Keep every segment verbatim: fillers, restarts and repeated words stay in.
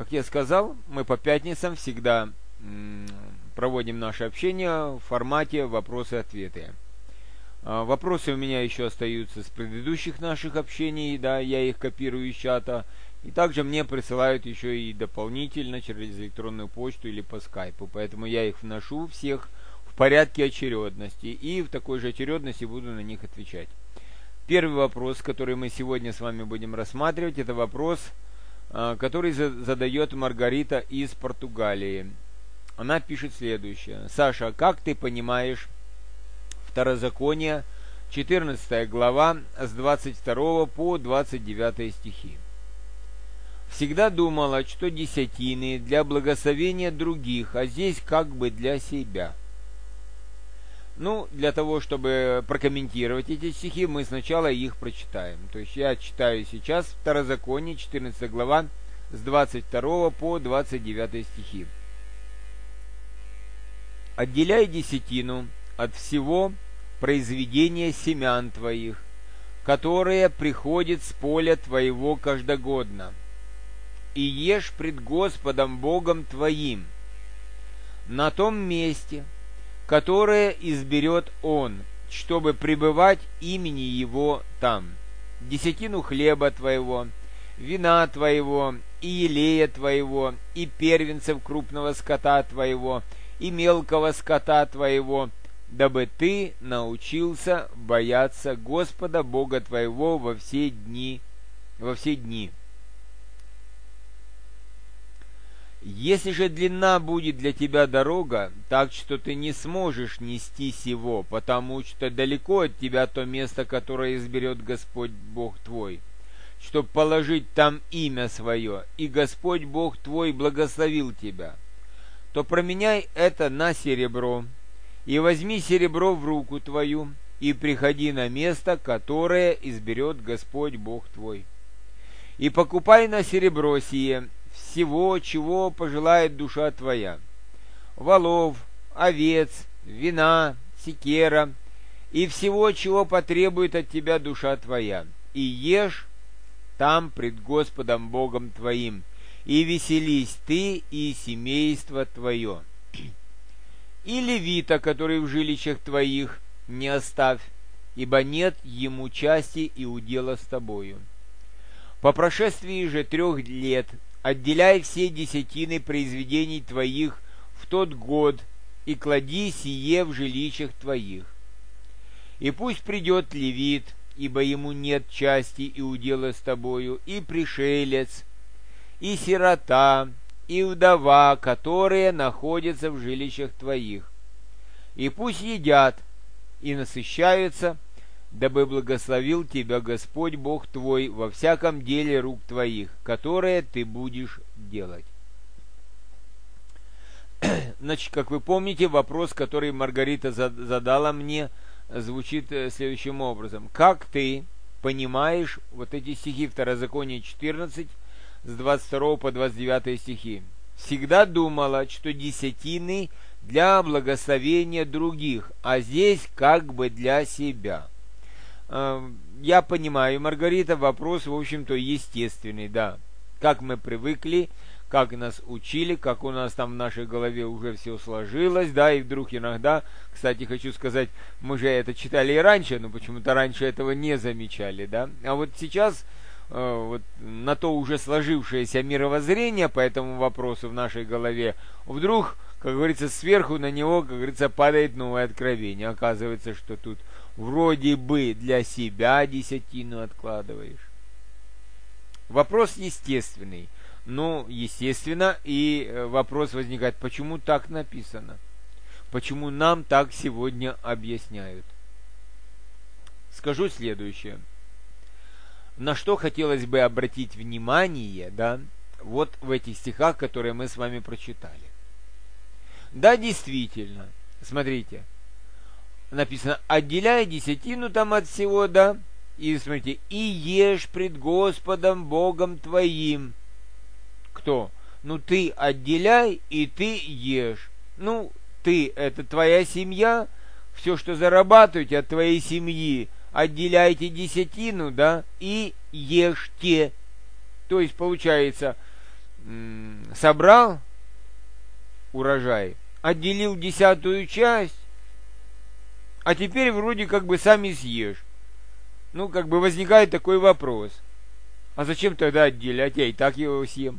Как я сказал, мы по пятницам всегда проводим наше общение в формате вопросы-ответы. Вопросы у меня еще остаются с предыдущих наших общений, да, я их копирую из чата. И также мне присылают еще и дополнительно через электронную почту или по скайпу. Поэтому я их вношу всех в порядке очередности. И в такой же очередности буду на них отвечать. Первый вопрос, который мы сегодня с вами будем рассматривать, это вопрос, который задает Маргарита из Португалии. Она пишет следующее. Саша, как ты понимаешь Второзаконие, четырнадцатая глава, с двадцать второго по двадцать девятый стихи? Всегда думала, что десятины для благословения других, а здесь как бы для себя. Ну, для того, чтобы прокомментировать эти стихи, мы сначала их прочитаем. То есть я читаю сейчас Второзаконие, четырнадцатая глава, с двадцать второго по двадцать девятый стихи. «Отделяй десятину от всего произведения семян твоих, которые приходят с поля твоего каждогодно, и ешь пред Господом Богом твоим на том месте, которое изберет Он, чтобы пребывать имени Его там. Десятину хлеба твоего, вина твоего, и елея твоего, и первенцев крупного скота твоего, и мелкого скота твоего, дабы ты научился бояться Господа Бога твоего во все дни, во все дни. Если же длинна будет для тебя дорога, так что ты не сможешь нести сего, потому что далеко от тебя то место, которое изберет Господь Бог твой, чтоб положить там имя свое, и Господь Бог твой благословил тебя, то променяй это на серебро, и возьми серебро в руку твою, и приходи на место, которое изберет Господь Бог твой. И покупай на серебро сие всего, чего пожелает душа твоя: волов, овец, вина, секера, и всего, чего потребует от тебя душа твоя, и ешь там пред Господом Богом твоим, и веселись ты и семейство твое. И левита, который в жилищах твоих, не оставь, ибо нет ему части и удела с тобою. По прошествии же трех лет отделяй все десятины произведений твоих в тот год и клади сие в жилищах твоих. И пусть придет левит, ибо ему нет части и удела с тобою, и пришелец, и сирота, и вдова, которые находятся в жилищах твоих. И пусть едят и насыщаются, дабы благословил тебя Господь Бог твой во всяком деле рук твоих, которое ты будешь делать». Значит, как вы помните, вопрос, который Маргарита задала мне, звучит следующим образом. Как ты понимаешь вот эти стихи Второзаконие четырнадцать, с двадцать второго по двадцать девятый стихи? Всегда думала, что десятины для благословения других, а здесь как бы для себя. Я понимаю, Маргарита, вопрос, в общем-то, естественный, да. Как мы привыкли, как нас учили, как у нас там в нашей голове уже все сложилось, да, и вдруг иногда, кстати, хочу сказать, мы же это читали и раньше, но почему-то раньше этого не замечали, да. А вот сейчас вот на то уже сложившееся мировоззрение по этому вопросу в нашей голове, вдруг, как говорится, сверху на него, как говорится, падает новое откровение. Оказывается, что тут вроде бы для себя десятину откладываешь. Вопрос естественный. Ну, естественно, и вопрос возникает, почему так написано? Почему нам так сегодня объясняют? Скажу следующее. На что хотелось бы обратить внимание, да, вот в этих стихах, которые мы с вами прочитали. Да, действительно, смотрите, написано, отделяй десятину там от всего, да, и смотрите, и ешь пред Господом Богом твоим. Кто? Ну, ты отделяй, и ты ешь. Ну, ты, это твоя семья, все, что зарабатываете от твоей семьи, отделяйте десятину, да, и ешьте. То есть, получается, м, собрал урожай, отделил десятую часть, а теперь вроде как бы сам и съешь. Ну, как бы возникает такой вопрос. А зачем тогда отделять? Я и так его съем.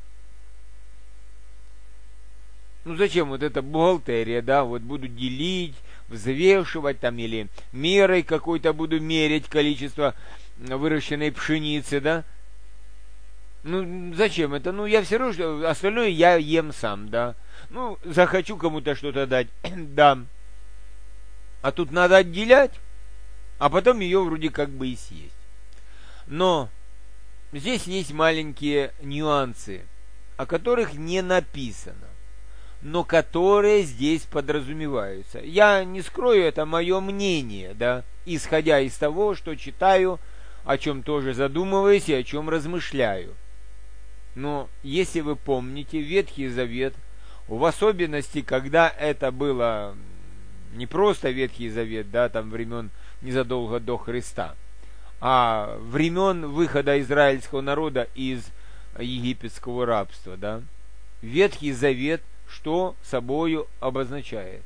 Ну, зачем вот эта бухгалтерия, да? Вот буду делить, взвешивать там или мерой какой-то буду мерить количество выращенной пшеницы, да? Ну, зачем это? Ну, я все равно, что остальное я ем сам, да? Ну, захочу кому-то что-то дать, дам. А тут надо отделять, а потом ее вроде как бы и съесть. Но здесь есть маленькие нюансы, о которых не написано, но которые здесь подразумеваются. Я не скрою, это мое мнение, да, исходя из того, что читаю, о чем тоже задумываюсь и о чем размышляю. Но если вы помните Ветхий Завет, в особенности, когда это было не просто Ветхий Завет, да, там времен незадолго до Христа, а времен выхода израильского народа из египетского рабства, да, Ветхий Завет что собою обозначает?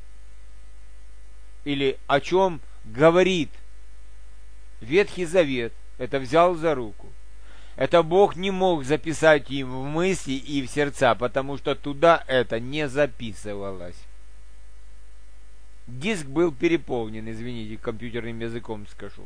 Или о чем говорит Ветхий Завет? Это взял за руку. Это Бог не мог записать им в мысли и в сердца, потому что туда это не записывалось. Диск был переполнен, извините, компьютерным языком скажу.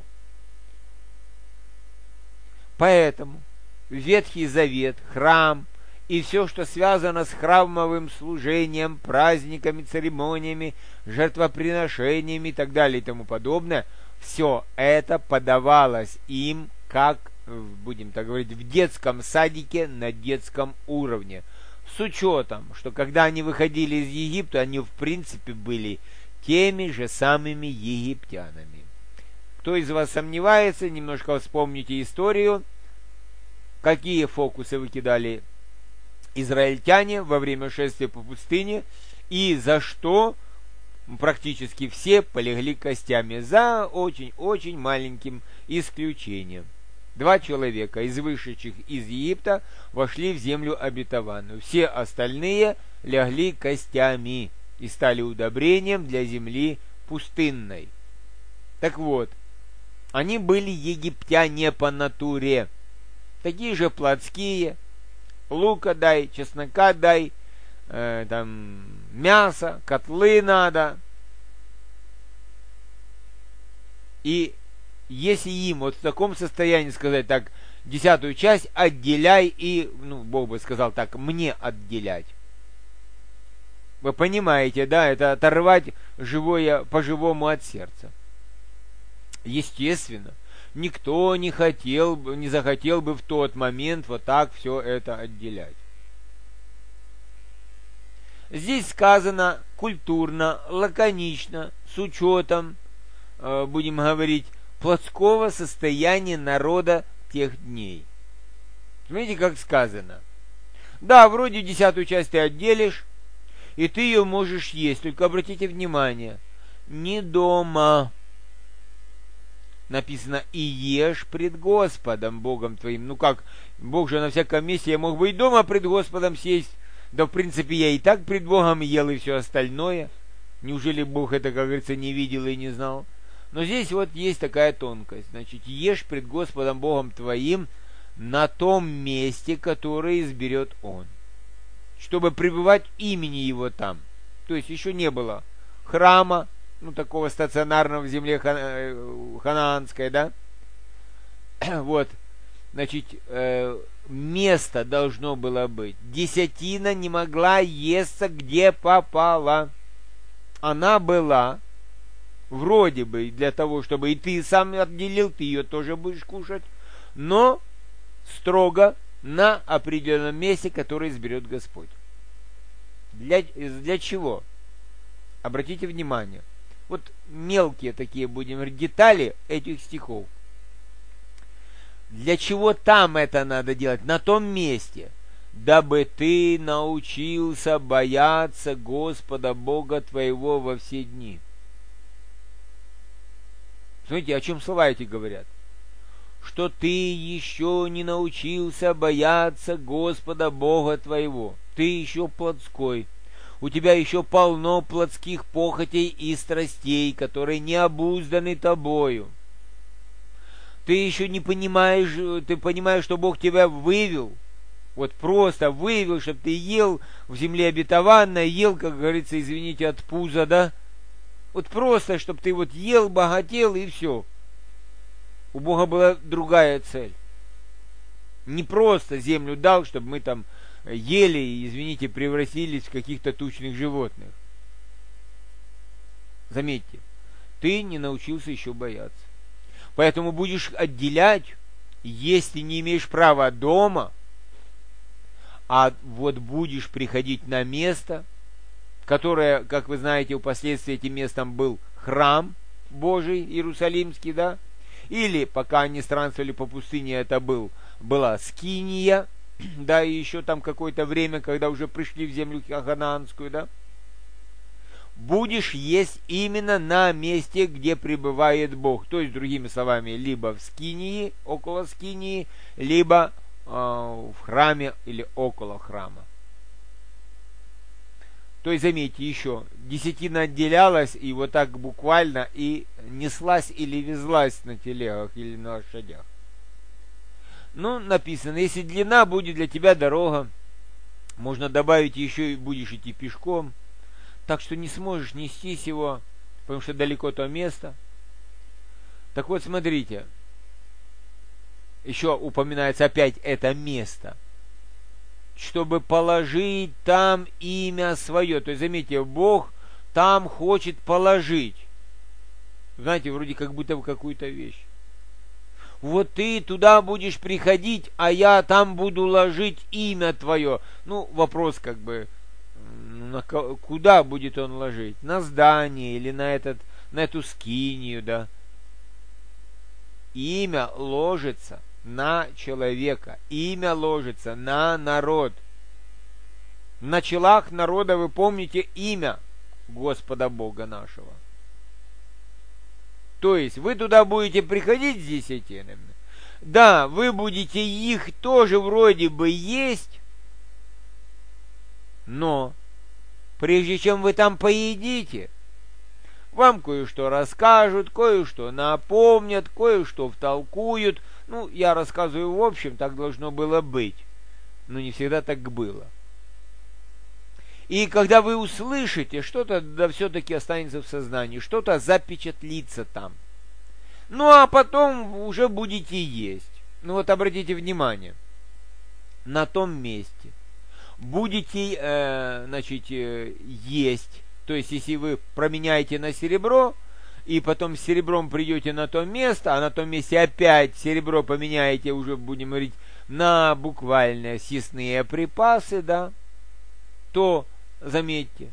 Поэтому Ветхий Завет, храм и все, что связано с храмовым служением, праздниками, церемониями, жертвоприношениями и так далее и тому подобное, все это подавалось им как, будем так говорить, в детском садике на детском уровне. С учетом, что когда они выходили из Египта, они в принципе были теми же самыми египтянами. Кто из вас сомневается, немножко вспомните историю, какие фокусы выкидали израильтяне во время шествия по пустыне и за что практически все полегли костями, за очень-очень маленьким исключением. Два человека из вышедших из Египта вошли в землю обетованную. Все остальные легли костями и стали удобрением для земли пустынной. Так вот, они были египтяне по натуре, такие же плотские, лука дай, чеснока дай, э, там мясо, котлы надо. И если им вот в таком состоянии сказать так, десятую часть отделяй и, ну, Бог бы сказал так, мне отделять. Вы понимаете, да, это оторвать живое по-живому от сердца. Естественно, никто не хотел, не захотел бы в тот момент вот так все это отделять. Здесь сказано культурно, лаконично, с учетом, э, будем говорить, плотского состояния народа тех дней. Смотрите, как сказано. Да, вроде десятую часть ты отделишь, и ты ее можешь есть, только обратите внимание, не дома. Написано, и ешь пред Господом, Богом твоим. Ну как, Бог же на всяком месте, я мог бы и дома пред Господом сесть. Да, в принципе, я и так пред Богом ел и все остальное. Неужели Бог это, как говорится, не видел и не знал? Но здесь вот есть такая тонкость. Значит, ешь пред Господом Богом твоим на том месте, которое изберет Он, чтобы пребывать имени Его там. То есть еще не было храма, ну, такого стационарного в земле хана- ханаанской, да? Вот, значит, э, место должно было быть. Десятина не могла есться, где попала. Она была вроде бы для того, чтобы и ты сам отделил, ты ее тоже будешь кушать, но строго на определенном месте, которое изберет Господь. Для, для чего? Обратите внимание. Вот мелкие такие, будем говорить, детали этих стихов. Для чего там это надо делать? На том месте. Дабы ты научился бояться Господа Бога твоего во все дни. Смотрите, о чем слова эти говорят? что ты еще не научился бояться Господа Бога твоего. Ты еще плотской. У тебя еще полно плотских похотей и страстей, которые не обузданы тобою. Ты еще не понимаешь, ты понимаешь, что Бог тебя вывел, вот просто вывел, чтобы ты ел в земле обетованной, ел, как говорится, извините, от пуза, да? Вот просто, чтобы ты вот ел, богател и все. У Бога была другая цель. Не просто землю дал, чтобы мы там ели и, извините, превратились в каких-то тучных животных. Заметьте, ты не научился еще бояться. Поэтому будешь отделять, если не имеешь права дома, а вот будешь приходить на место, которое, как вы знаете, впоследствии этим местом был храм Божий, Иерусалимский, да? Или, пока они странствовали по пустыне, это был, была Скиния, да, и еще там какое-то время, когда уже пришли в землю ханаанскую, да? Будешь есть именно на месте, где пребывает Бог. То есть, другими словами, либо в Скинии, около Скинии, либо э, в храме или около храма. То есть, заметьте, еще, десятина отделялась и вот так буквально и неслась или везлась на телегах или на лошадях. Ну, написано, если длина будет для тебя дорога, можно добавить еще и будешь идти пешком, так что не сможешь нестись его, потому что далеко то место. Так вот, смотрите, еще упоминается опять это место, чтобы положить там имя свое. То есть, заметьте, Бог там хочет положить, знаете, вроде как будто в какую-то вещь. Вот ты туда будешь приходить, а я там буду ложить имя твое. Ну, вопрос как бы, на куда будет он ложить? На здание или на, этот, на эту скинию, да? Имя ложится на человека. Имя ложится на народ. На челах народа вы помните имя Господа Бога нашего. То есть вы туда будете приходить с десятинами. Да, вы будете их тоже вроде бы есть, но прежде чем вы там поедите, вам кое-что расскажут, кое-что напомнят, кое-что втолкуют. Ну, я рассказываю в общем, так должно было быть. Но не всегда так было. И когда вы услышите, что-то да все-таки останется в сознании, что-то запечатлится там. Ну, а потом уже будете есть. Ну, вот обратите внимание, на том месте будете, э, значит, э, есть. То есть, если вы променяете на серебро, и потом с серебром придете на то место, а на том месте опять серебро поменяете, уже будем говорить, на буквально съестные припасы, да, то, заметьте,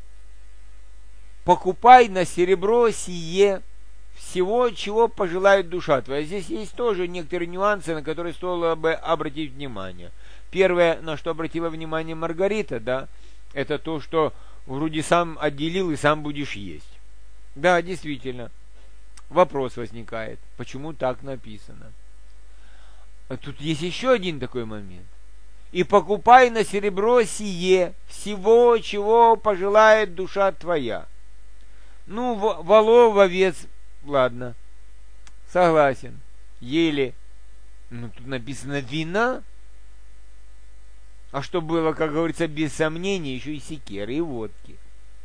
покупай на серебро сие всего, чего пожелает душа твоя. Здесь есть тоже некоторые нюансы, на которые стоило бы обратить внимание. Первое, на что обратила внимание Маргарита, да, это то, что вроде сам отделил и сам будешь есть. Да, действительно. Вопрос возникает, почему так написано. А тут есть еще один такой момент. И покупай на серебро сие всего, чего пожелает душа твоя. Ну, волов, овец, ладно, согласен, ели. Ну, тут написано вина. А что было, как говорится, без сомнения, еще и секеры, и водки.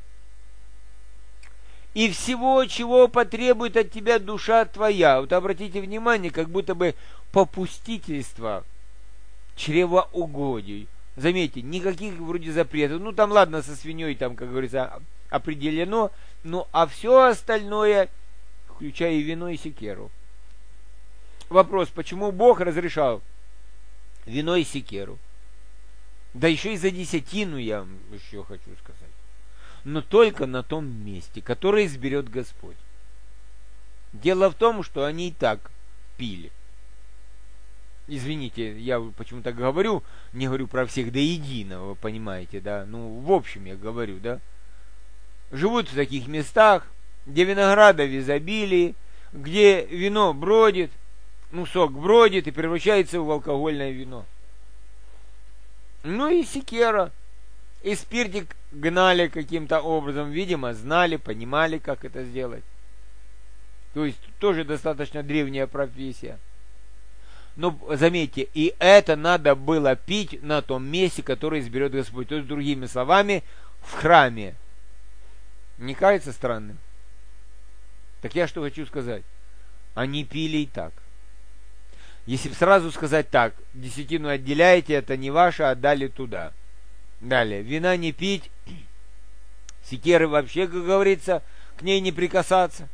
И всего, чего потребует от тебя душа твоя. Вот обратите внимание, как будто бы попустительство, чревоугодий. Заметьте, никаких вроде запретов. Ну, там, ладно, со свиньей, там, как говорится, определено. Ну, а все остальное, включая и вино, и секеру. Вопрос, почему Бог разрешал вино и секеру? Да еще и за десятину я вам еще хочу сказать. Но только на том месте, которое изберет Господь. Дело в том, что они и так пили. Извините, я почему-то говорю, не говорю про всех до единого, вы понимаете, да? Ну, в общем я говорю, да? Живут в таких местах, где винограда в изобилии, где вино бродит, ну, сок бродит и превращается в алкогольное вино. Ну и секера. И спиртик гнали каким-то образом, видимо, знали, понимали, как это сделать. То есть тоже достаточно древняя профессия. Но заметьте, и это надо было пить на том месте, которое изберет Господь. То есть, другими словами, в храме. Не кажется странным? Так я что хочу сказать. Они пили и так. Если сразу сказать так, десятину отделяете, это не ваше, отдали туда. Далее, вина не пить, секеры вообще, как говорится, к ней не прикасаться.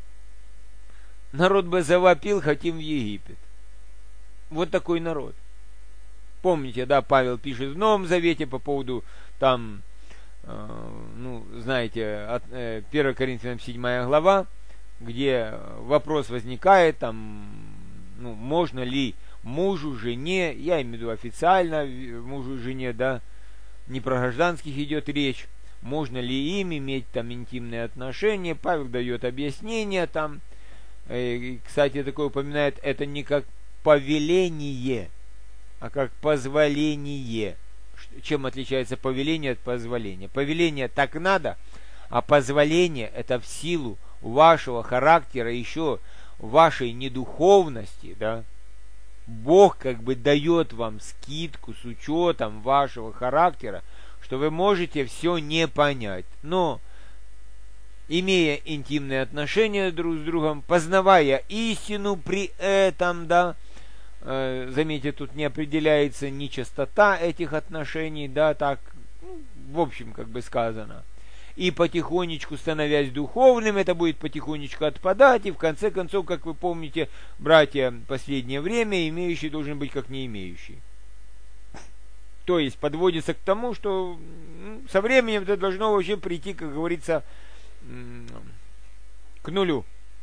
Народ бы завопил, хотим в Египет. Вот такой народ. Помните, да, Павел пишет в Новом Завете по поводу, там, э, ну, знаете, от, э, первое Коринфянам седьмая глава, где вопрос возникает, там, ну, можно ли мужу, жене, я имею в виду официально мужу и жене, да, не про гражданских идет речь, можно ли им иметь там интимные отношения. Павел дает объяснение там, э, кстати, такое упоминает, это не как повеление, а как позволение. Чем отличается повеление от позволения? Повеление так надо, а позволение это в силу вашего характера, еще вашей недуховности, да, Бог как бы дает вам скидку с учетом вашего характера, что вы можете все не понять. Но, имея интимные отношения друг с другом, познавая истину при этом, да, э, заметьте, тут не определяется ни частота этих отношений, да, так, ну, в общем, как бы сказано. И потихонечку становясь духовным, это будет потихонечку отпадать, и в конце концов, как вы помните, братья, последнее время имеющий должен быть как не имеющий. То есть подводится к тому, что со временем это должно вообще прийти, как говорится, к нулю.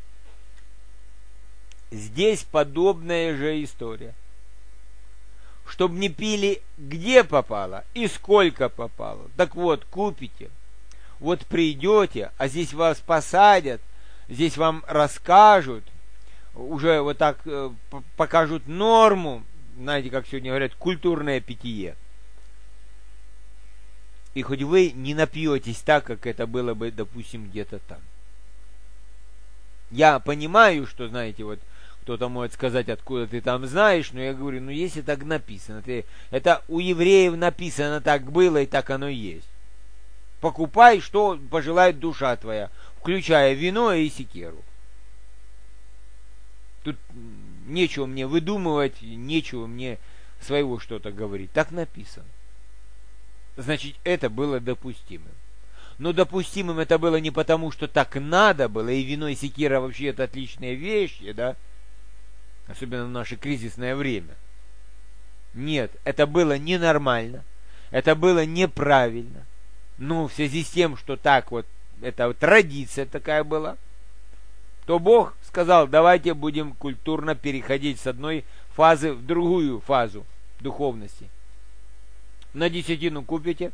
Здесь подобная же история. Чтобы не пили где попало и сколько попало. Так вот, купите. Вот придете, а здесь вас посадят, здесь вам расскажут, уже вот так э, покажут норму, знаете, как сегодня говорят, культурное питье. И хоть вы не напьетесь так, как это было бы, допустим, где-то там. Я понимаю, что, знаете, вот кто-то может сказать, откуда ты там знаешь, но я говорю, ну если так написано, ты, это у евреев написано, так было и так оно и есть. Покупай, что пожелает душа твоя, включая вино и секеру. Тут нечего мне выдумывать, нечего мне своего что-то говорить. Так написано. Значит, это было допустимым. Но допустимым это было не потому, что так надо было, и вино и секера вообще это отличные вещи, да? Особенно в наше кризисное время. Нет, это было ненормально, это было неправильно. Ну, в связи с тем, что так вот, это вот традиция такая была, то Бог сказал, давайте будем культурно переходить с одной фазы в другую фазу духовности. На десятину купите,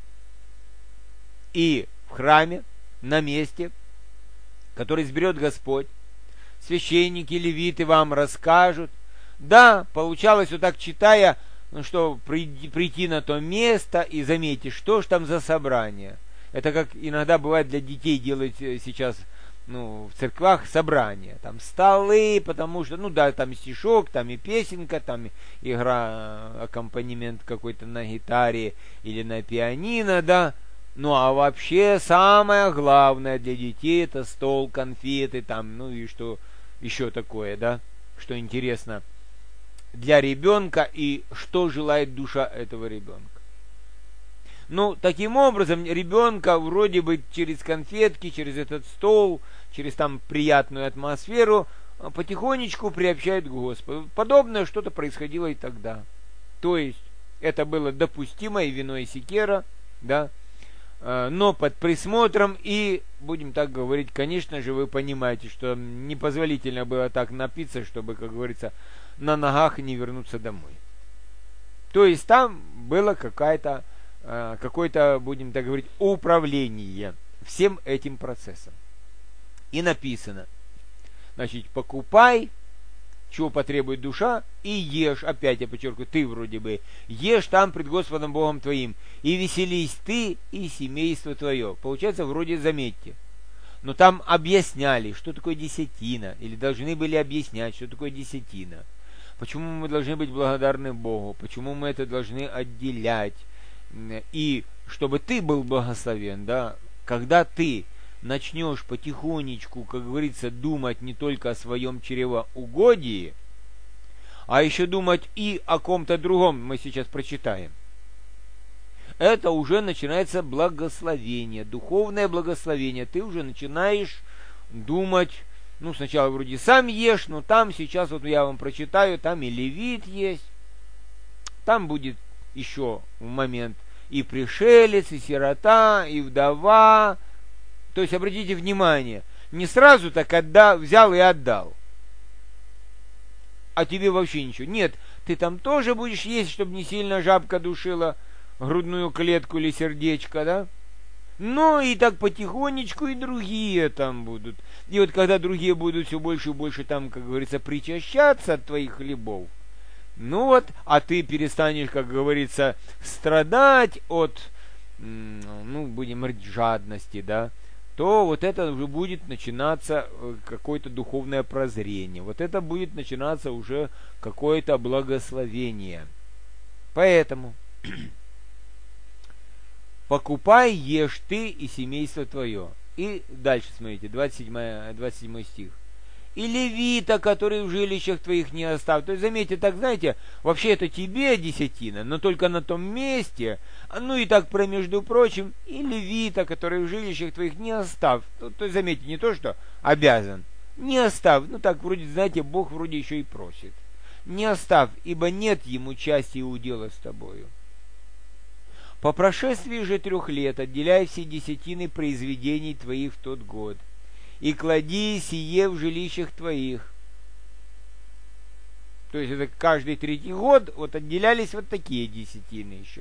и в храме, на месте, который изберет Господь, священники, левиты вам расскажут. Да, получалось вот так, читая, ну что, прийти, прийти на то место и заметить, что ж там за собрание. Это как иногда бывает для детей делать сейчас, ну, в церквах собрания. Там столы, потому что, ну да, там стишок, там и песенка, там игра, аккомпанемент какой-то на гитаре или на пианино, да. Ну а вообще самое главное для детей это стол, конфеты, там, ну и что еще такое, да, что интересно для ребенка и что желает душа этого ребенка. Ну, таким образом, ребенка вроде бы через конфетки, через этот стол, через там приятную атмосферу потихонечку приобщает к Господу. Подобное что-то происходило и тогда. То есть, это было допустимо и вино, и секера, да, но под присмотром и, будем так говорить, конечно же, вы понимаете, что непозволительно было так напиться, чтобы, как говорится, на ногах не вернуться домой. То есть там было какая-то, какое-то, будем так говорить, управление всем этим процессом. И написано, значит, покупай чего потребует душа, и ешь, опять я подчеркиваю, ты вроде бы, ешь там пред Господом Богом твоим, и веселись ты и семейство твое. Получается, вроде, заметьте, но там объясняли, что такое десятина, или должны были объяснять, что такое десятина, почему мы должны быть благодарны Богу, почему мы это должны отделять, и чтобы ты был благословен, да, когда ты начнешь потихонечку, как говорится, думать не только о своем чревоугодии, а еще думать и о ком-то другом, мы сейчас прочитаем, это уже начинается благословение, духовное благословение. Ты уже начинаешь думать, ну, сначала вроде сам ешь, но там сейчас, вот я вам прочитаю, там и левит есть, там будет еще в момент и пришелец, и сирота, и вдова. То есть, обратите внимание, не сразу так отдал, взял и отдал, а тебе вообще ничего. Нет, ты там тоже будешь есть, чтобы не сильно жабка душила грудную клетку или сердечко, да? Ну и так потихонечку и другие там будут. И вот когда другие будут все больше и больше там, как говорится, причащаться от твоих хлебов, ну вот, а ты перестанешь, как говорится, страдать от, ну, будем говорить, жадности, да, то вот это уже будет начинаться какое-то духовное прозрение. Вот это будет начинаться уже какое-то благословение. Поэтому покупай, ешь ты и семейство твое. И дальше смотрите, двадцать седьмой, двадцать седьмой стих. И левита, который в жилищах твоих не оставь. То есть, заметьте, так, знаете, вообще это тебе десятина, но только на том месте. Ну и так, про между прочим, и левита, который в жилищах твоих не оставь. То, то есть, заметьте, не то, что обязан. Не оставь. Ну так, вроде, знаете, Бог вроде еще и просит. Не оставь, ибо нет ему части и удела с тобою. По прошествии же трех лет отделяй все десятины произведений твоих в тот год, и клади сие в жилищах твоих. То есть это каждый третий год вот отделялись вот такие десятины еще.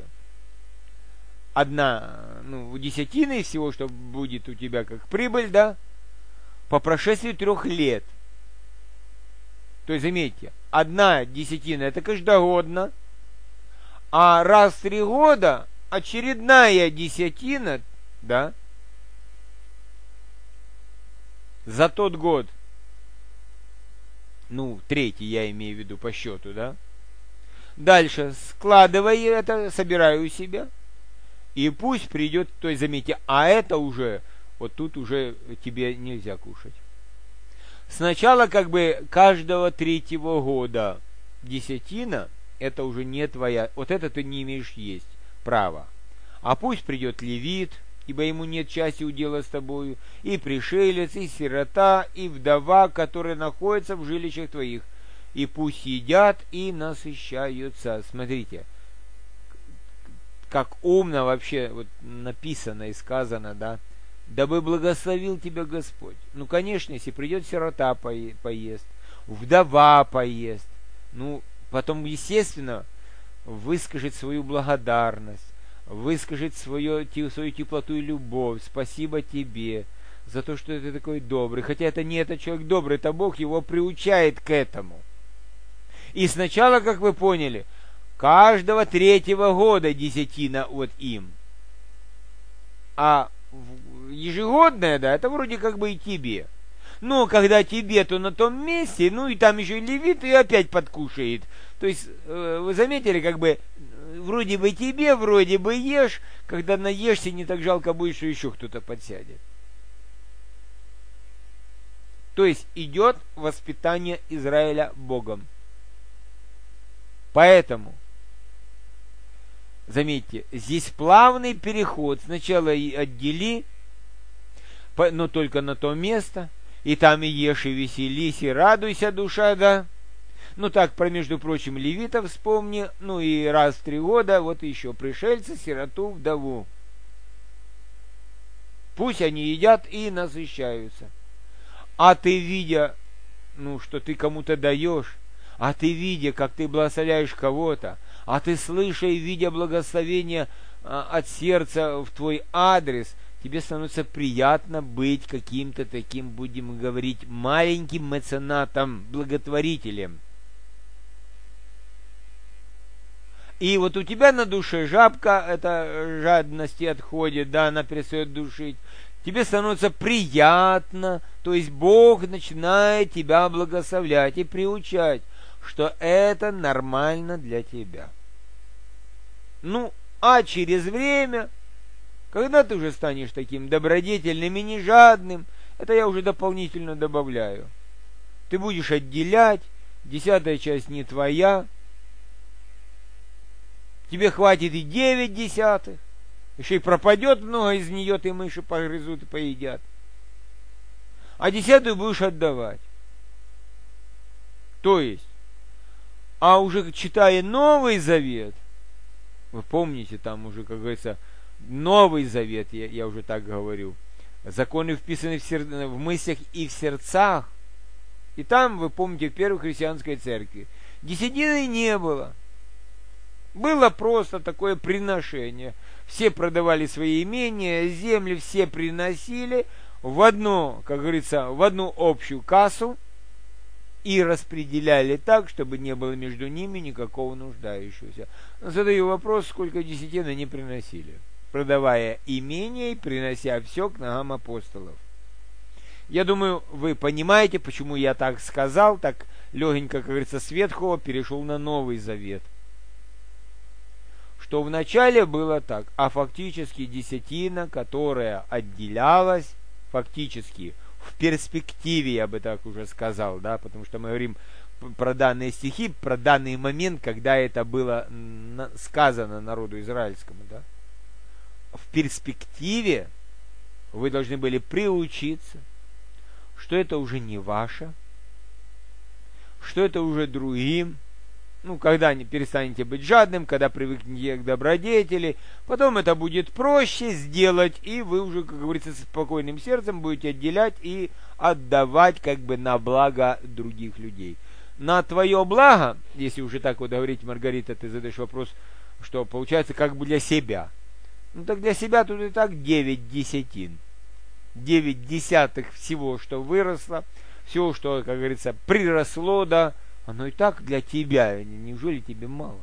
Одна, ну, десятина из всего, что будет у тебя как прибыль, да, по прошествии трех лет. То есть, заметьте, одна десятина это каждогодно, а раз в три года очередная десятина, да, за тот год, ну, третий я имею в виду по счету, да. Дальше складывай это, собирай у себя, и пусть придет, то есть, заметьте, а это уже, вот тут уже тебе нельзя кушать. Сначала как бы каждого третьего года десятина, это уже не твоя, вот это ты не имеешь есть права. А пусть придет левит, ибо ему нет части удела с тобою, и пришелец, и сирота, и вдова, которые находятся в жилищах твоих, и пусть едят и насыщаются. Смотрите, как умно вообще вот написано и сказано, да, дабы благословил тебя Господь. Ну, конечно, если придет сирота поест, вдова поест, ну, потом, естественно, выскажет свою благодарность, выскажет свое, свою теплоту и любовь. Спасибо тебе за то, что ты такой добрый. Хотя это не этот человек добрый, это Бог его приучает к этому. И сначала, как вы поняли, каждого третьего года десятина вот им. А ежегодная, да, это вроде как бы и тебе. Но когда тебе, то на том месте, ну и там еще и левит, и опять подкушает. То есть, вы заметили, как бы, вроде бы тебе, вроде бы ешь, когда наешься, не так жалко будет, что еще кто-то подсядет. То есть, идет воспитание Израиля Богом. Поэтому, заметьте, здесь плавный переход. Сначала и отдели, но только на то место, и там и ешь, и веселись, и радуйся, душа, да. Ну так, про, между прочим, левитов вспомни, ну и раз в три года, вот еще пришельца, сироту, вдову. Пусть они едят и насыщаются. А ты, видя, ну, что ты кому-то даешь, а ты, видя, как ты благословляешь кого-то, а ты, слыша и видя благословение а, от сердца в твой адрес, тебе становится приятно быть каким-то таким, будем говорить, маленьким меценатом, благотворителем. И вот у тебя на душе жабка, это жадности отходит, да, она перестает душить. Тебе становится приятно, то есть Бог начинает тебя благословлять и приучать, что это нормально для тебя. Ну, а через время, когда ты уже станешь таким добродетельным и не жадным, это я уже дополнительно добавляю. Ты будешь отделять, десятая часть не твоя, тебе хватит и девять десятых, еще и пропадет много из нее, ты мыши погрызут и поедят. А десятую будешь отдавать. То есть, а уже читая Новый Завет, вы помните, там уже, как говорится, Новый Завет, я, я уже так говорю, законы вписаны в, сер... в мыслях и в сердцах. И там, вы помните, в первой христианской церкви десятины не было. Было просто такое приношение. Все продавали свои имения, земли все приносили в одну, как говорится, в одну общую кассу и распределяли так, чтобы не было между ними никакого нуждающегося. Задаю вопрос, сколько десятин они приносили, продавая имение и принося все к ногам апостолов. Я думаю, вы понимаете, почему я так сказал, так легенько, как говорится, с Ветхого перешел на Новый Завет. Что вначале было так, а фактически десятина, которая отделялась, фактически в перспективе, я бы так уже сказал, да, потому что мы говорим про данные стихи, про данный момент, когда это было сказано народу израильскому, да. В перспективе вы должны были приучиться, что это уже не ваше, что это уже другим. Ну, когда не перестанете быть жадным, когда привыкнете к добродетели, потом это будет проще сделать, и вы уже, как говорится, с спокойным сердцем будете отделять и отдавать как бы на благо других людей. На твое благо, если уже так вот говорить, Маргарита, ты задаешь вопрос, что получается как бы для себя. Ну, так для себя тут и так девять десятин. девять десятых всего, что выросло, всего, что, как говорится, приросло, да, оно и так для тебя, неужели тебе мало?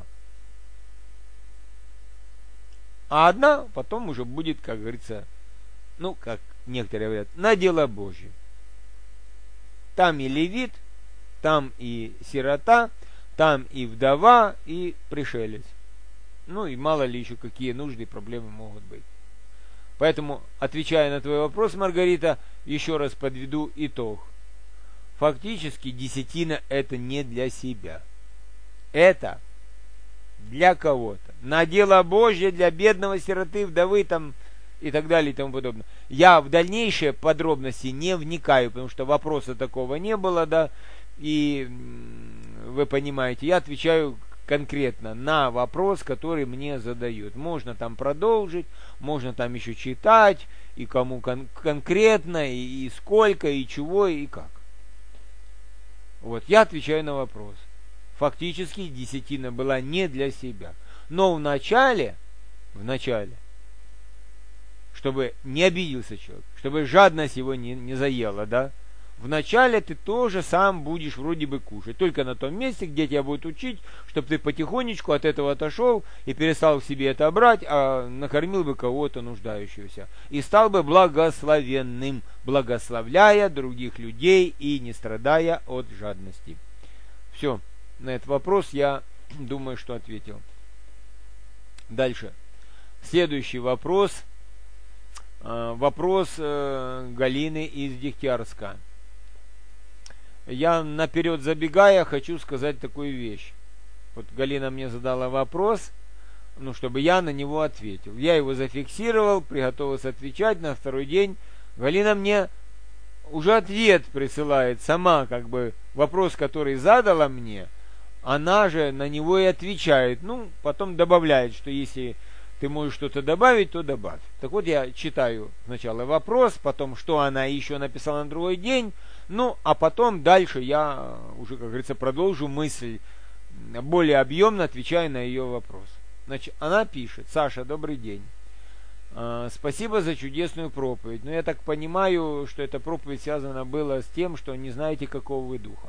А одна потом уже будет, как говорится, ну, как некоторые говорят, на дело Божье. Там и левит, там и сирота, там и вдова, и пришелец. Ну, и мало ли еще какие нужды и проблемы могут быть. Поэтому, отвечая на твой вопрос, Маргарита, еще раз подведу итог. Фактически десятина это не для себя. Это для кого-то. На дело Божье, для бедного, сироты, вдовы там, и так далее и тому подобное. Я в дальнейшие подробности не вникаю, потому что вопроса такого не было, да, и вы понимаете, я отвечаю конкретно на вопрос, который мне задают. Можно там продолжить, можно там еще читать, и кому кон- конкретно, и, и сколько, и чего, и как. Вот, я отвечаю на вопрос. Фактически десятина была не для себя. Но в начале, в начале, чтобы не обиделся человек, чтобы жадность его не, не заела, да, вначале ты тоже сам будешь вроде бы кушать. Только на том месте, где тебя будут учить, чтобы ты потихонечку от этого отошел и перестал в себе это брать, а накормил бы кого-то нуждающегося. И стал бы благословенным, благословляя других людей и не страдая от жадности. Все, на этот вопрос я думаю, что ответил. Дальше. Следующий вопрос. Вопрос Галины из Дегтярска. Я наперед забегая хочу сказать такую вещь. Вот Галина мне задала вопрос, ну, чтобы я на него ответил. Я его зафиксировал, приготовился отвечать. На второй день Галина мне уже ответ присылает сама, как бы вопрос, который задала мне, она же на него и отвечает. Ну, потом добавляет, что если ты можешь что-то добавить, то добавь. Так вот, я читаю сначала вопрос, потом, что она еще написала на другой день, ну, а потом дальше я уже, как говорится, продолжу мысль, более объемно отвечая на ее вопрос. Значит, она пишет: Саша, добрый день. Спасибо за чудесную проповедь. Но я так понимаю, что эта проповедь связана была с тем, что не знаете, какого вы духа.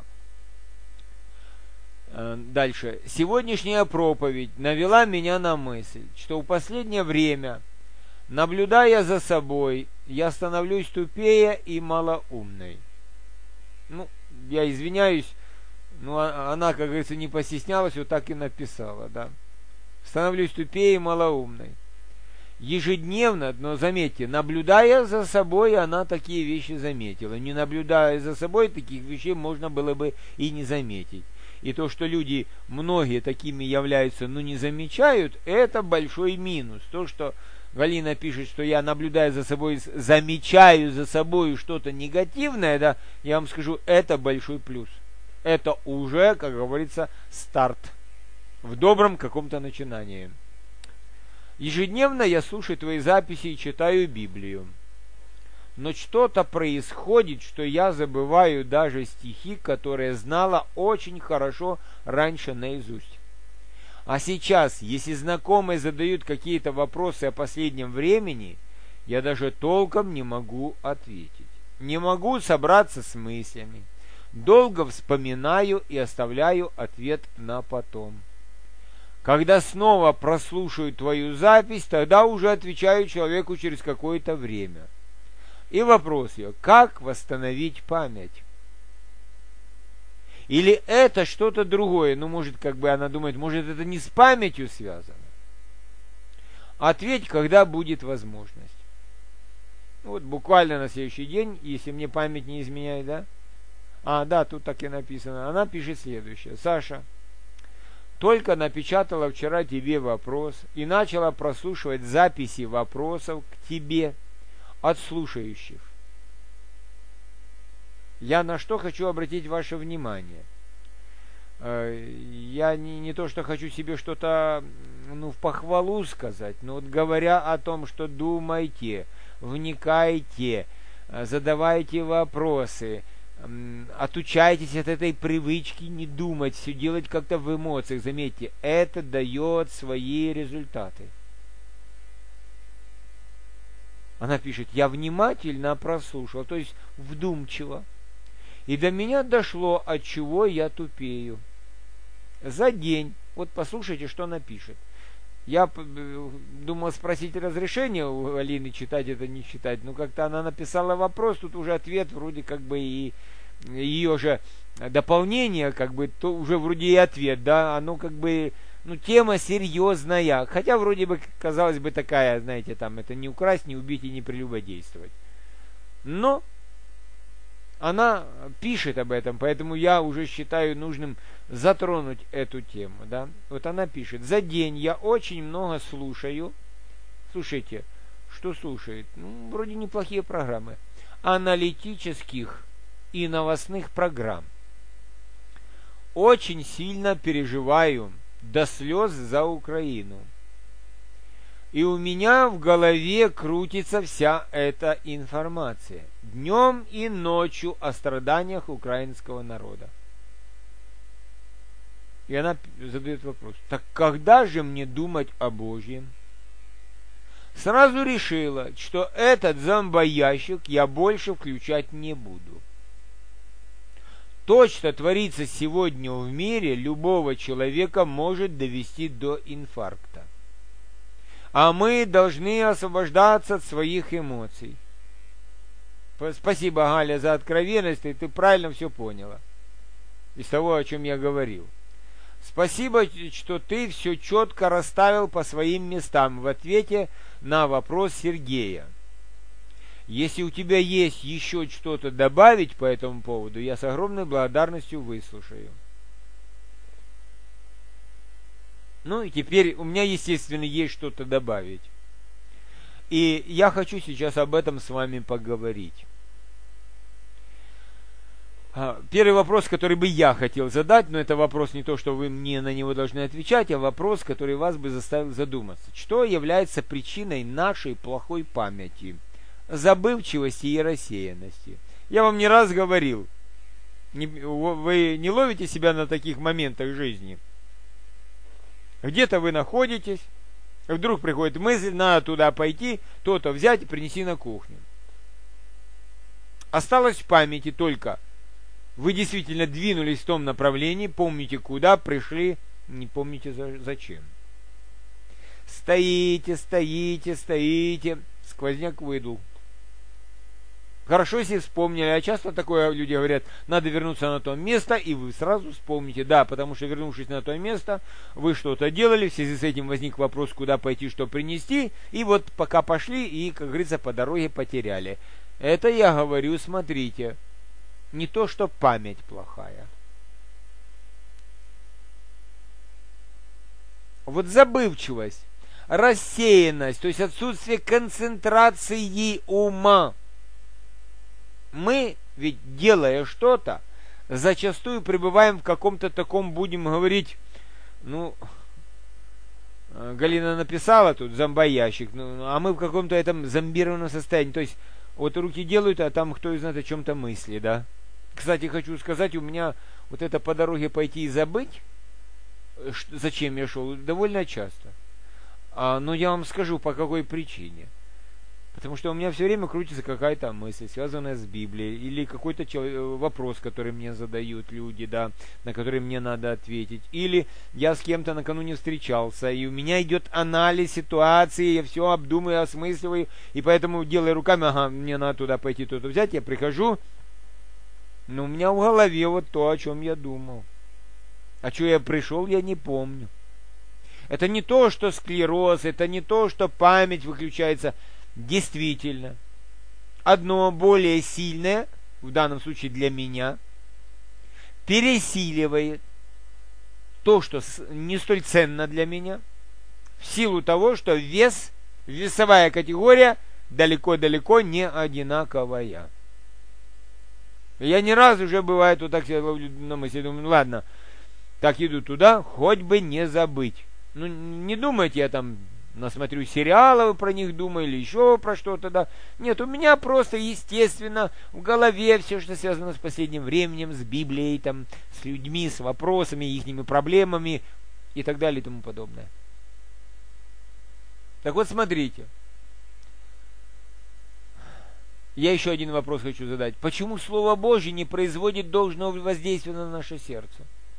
Дальше. Сегодняшняя проповедь навела меня на мысль, что в последнее время, наблюдая за собой, я становлюсь тупее и малоумной. Ну, я извиняюсь, но она, как говорится, не постеснялась, вот так и написала, да. Становлюсь тупее и малоумной. Ежедневно, но заметьте, наблюдая за собой, она такие вещи заметила. Не наблюдая за собой, таких вещей можно было бы и не заметить. И то, что люди, многие такими являются, но не замечают, это большой минус. То, что Галина пишет, что я, наблюдая за собой, замечаю за собой что-то негативное, да, я вам скажу, это большой плюс. Это уже, как говорится, старт в добром каком-то начинании. Ежедневно я слушаю твои записи и читаю Библию. Но что-то происходит, что я забываю даже стихи, которые знала очень хорошо раньше наизусть. А сейчас, если знакомые задают какие-то вопросы о последнем времени, я даже толком не могу ответить. Не могу собраться с мыслями. Долго вспоминаю и оставляю ответ на потом. Когда снова прослушаю твою запись, тогда уже отвечаю человеку через какое-то время. И вопрос ее, как восстановить память? Или это что-то другое? Ну, может, как бы она думает, может, это не с памятью связано? Ответь, когда будет возможность. Вот буквально на следующий день, если мне память не изменяет, да? А, да, тут так и написано. Она пишет следующее. Саша, только напечатала вчера тебе вопрос и начала прослушивать записи вопросов к тебе от слушающих. Я на что хочу обратить ваше внимание. Я не, не то, что хочу себе что-то ну, в похвалу сказать, но вот говоря о том, что думайте, вникайте, задавайте вопросы, отучайтесь от этой привычки не думать, все делать как-то в эмоциях. Заметьте, это дает свои результаты. Она пишет, я внимательно прослушала, то есть вдумчиво. И до меня дошло, от чего я тупею. За день, вот послушайте, что она пишет. Я думал спросить разрешение у Алины читать это, не читать, но как-то она написала вопрос, тут уже ответ вроде как бы и ее же дополнение, как бы, то уже вроде и ответ, да, оно как бы, ну, тема серьезная, хотя вроде бы, казалось бы, такая, знаете, там, это не украсть, не убить и не прелюбодействовать. Но она пишет об этом, поэтому я уже считаю нужным затронуть эту тему, да. Вот она пишет, за день я очень много слушаю, слушайте, что слушает? Ну, вроде неплохие программы, аналитических и новостных программ. Очень сильно переживаю до слез за Украину. И у меня в голове крутится вся эта информация. Днем и ночью о страданиях украинского народа. И она задает вопрос, так когда же мне думать о Божьем? Сразу решила, что этот зомбоящик я больше включать не буду. То, что творится сегодня в мире, любого человека может довести до инфаркта. А мы должны освобождаться от своих эмоций. Спасибо, Галя, за откровенность, и ты правильно все поняла из того, о чем я говорил. Спасибо, что ты все четко расставил по своим местам в ответе на вопрос Сергея. Если у тебя есть еще что-то добавить по этому поводу, я с огромной благодарностью выслушаю. Ну и теперь у меня, естественно, есть что-то добавить. И я хочу сейчас об этом с вами поговорить. Первый вопрос, который бы я хотел задать, но это вопрос не то, что вы мне на него должны отвечать, а вопрос, который вас бы заставил задуматься. Что является причиной нашей плохой памяти, забывчивости и рассеянности? Я вам не раз говорил, не, вы не ловите себя на таких моментах жизни? Где-то вы находитесь, Вдруг приходит мысль, надо туда пойти, то-то взять и принести на кухню. Осталось в памяти только, вы действительно двинулись в том направлении, помните куда, пришли, не помните за, зачем. Стоите, стоите, стоите, сквозняк выдул. Хорошо, если вспомнили, а часто такое люди говорят, надо вернуться на то место, и вы сразу вспомните, да, потому что вернувшись на то место, вы что-то делали, в связи с этим возник вопрос, куда пойти, что принести, и вот пока пошли, и, как говорится, по дороге потеряли. Это я говорю, смотрите, не то, что память плохая. Вот забывчивость, рассеянность, то есть отсутствие концентрации ума. Мы ведь, делая что-то, зачастую пребываем в каком-то таком, будем говорить, ну, Галина написала тут зомбоящик, ну, а мы в каком-то этом зомбированном состоянии. То есть, вот руки делают, а там кто знает о чем-то мысли, да. Кстати, хочу сказать, у меня вот это по дороге пойти и забыть, зачем я шел, довольно часто. А, но я вам скажу, по какой причине. Потому что у меня все время крутится какая-то мысль, связанная с Библией, или какой-то человек, вопрос, который мне задают люди, да, на который мне надо ответить. Или я с кем-то накануне встречался, и у меня идет анализ ситуации, я все обдумываю, осмысливаю, и поэтому делаю руками, ага, мне надо туда пойти, то-то взять, я прихожу, но у меня в голове вот то, о чем я думал. А что я пришел, я не помню. Это не то, что склероз, это не то, что память выключается. Действительно, одно более сильное, в данном случае для меня, пересиливает то, что не столь ценно для меня, в силу того, что вес, весовая категория далеко-далеко не одинаковая. Я не раз уже, бывает, вот так на мысли, думаю, ладно, так иду туда, хоть бы не забыть. Ну, не думайте, я там насмотрю сериалов, про них думаю, или еще про что-то, да. Нет, у меня просто, естественно, в голове все, что связано с последним временем, с Библией, там, с людьми, с вопросами, ихними проблемами и так далее и тому подобное. Так вот, смотрите. Я еще один вопрос хочу задать. Почему Слово Божье не производит должного воздействия на наше сердце?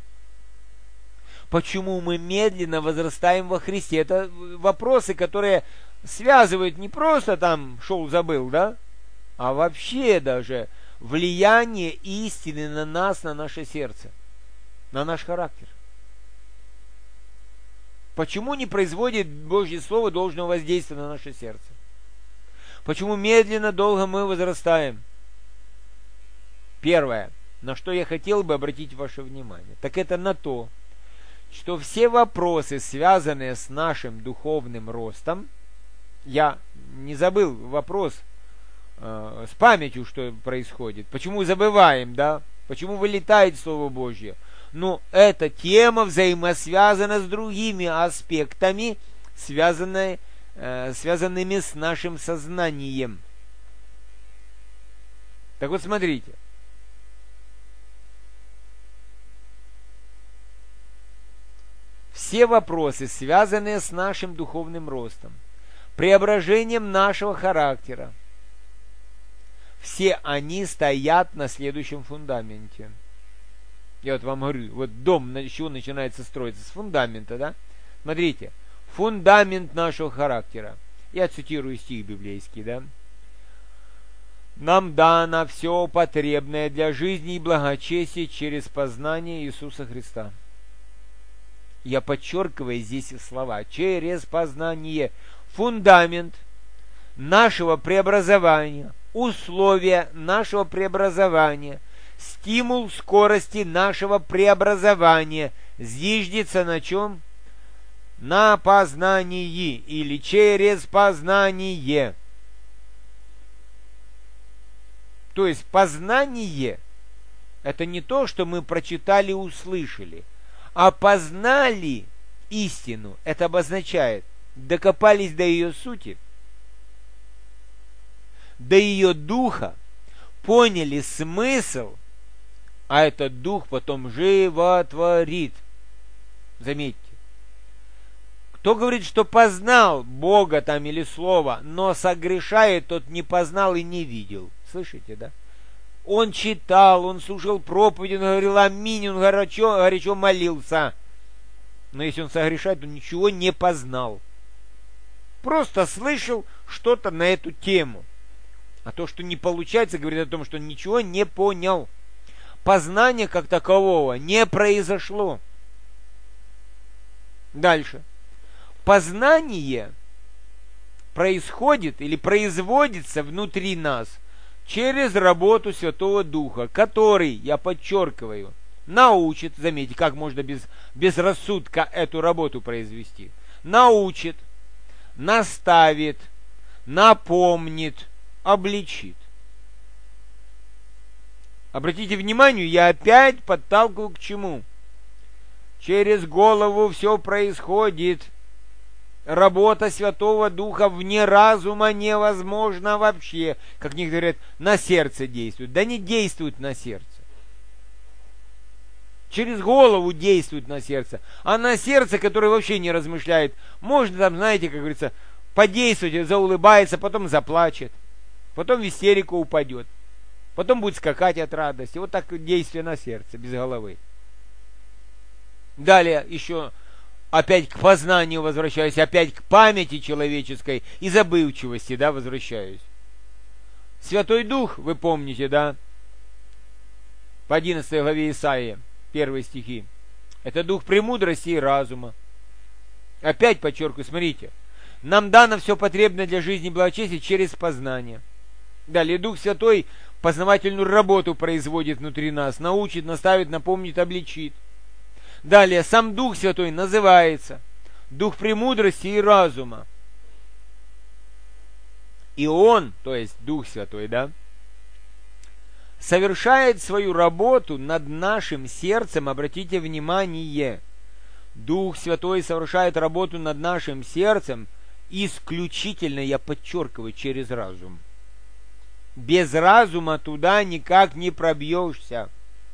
Почему мы медленно возрастаем во Христе? Это вопросы, которые связывают не просто там шел, забыл, да? А вообще даже влияние истины на нас, на наше сердце, на наш характер. Почему не производит Божье Слово должного воздействия на наше сердце? Почему медленно, долго мы возрастаем? Первое, на что я хотел бы обратить ваше внимание, так это на то, что все вопросы, связанные с нашим духовным ростом, я не забыл вопрос э, с памятью, что происходит, почему забываем, да, почему вылетает Слово Божье, но эта тема взаимосвязана с другими аспектами, связанные, э, связанными с нашим сознанием. Так вот, смотрите. Все вопросы, связанные с нашим духовным ростом, преображением нашего характера, все они стоят на следующем фундаменте. Я вот вам говорю, вот дом, с чего начинается строиться? С фундамента, да? Смотрите, фундамент нашего характера. Я цитирую стих библейский, да? Нам дано все потребное для жизни и благочестия через познание Иисуса Христа. Я подчеркиваю здесь слова. Через познание. Фундамент нашего преобразования, условия нашего преобразования, стимул скорости нашего преобразования зиждется на чем? На познании или через познание. То есть познание – это не то, что мы прочитали и услышали, а познали истину. Это обозначает, докопались до ее сути, до ее духа, поняли смысл, а этот дух потом животворит. Заметьте, Кто говорит, что познал Бога там или Слово, но согрешает, тот не познал и не видел. Слышите, да? Он читал, он слушал проповедь, он говорил аминь, он горячо, горячо молился. Но если он согрешает, он ничего не познал. Просто слышал что-то на эту тему. А то, что не получается, говорит о том, что он ничего не понял. Познания как такового не произошло. Дальше. Познание происходит или производится внутри нас через работу Святого Духа, который, я подчеркиваю, научит, заметьте, как можно без, без рассудка эту работу произвести, научит, наставит, напомнит, обличит. Обратите внимание, я опять подталкиваю к чему? Через голову все происходит. Работа Святого Духа вне разума невозможна вообще. Как некоторые говорят, на сердце действует. Да не действует на сердце. Через голову действует на сердце. А на сердце, которое вообще не размышляет, можно там, знаете, как говорится, подействовать, заулыбается, потом заплачет. Потом в истерику упадет. Потом будет скакать от радости. Вот так действие на сердце, без головы. Далее еще опять к познанию возвращаюсь, опять к памяти человеческой и забывчивости, да, возвращаюсь. Святой Дух, вы помните, да, по одиннадцатой главе Исаии, первые стихи. Это Дух премудрости и разума. Опять подчеркиваю, смотрите. Нам дано все потребное для жизни и благочестия через познание. Далее Дух Святой познавательную работу производит внутри нас, научит, наставит, напомнит, обличит. Далее, сам Дух Святой называется Дух премудрости и разума. И Он, то есть Дух Святой, да, совершает свою работу над нашим сердцем, обратите внимание, Дух Святой совершает работу над нашим сердцем исключительно, я подчеркиваю, через разум. Без разума туда никак не пробьешься.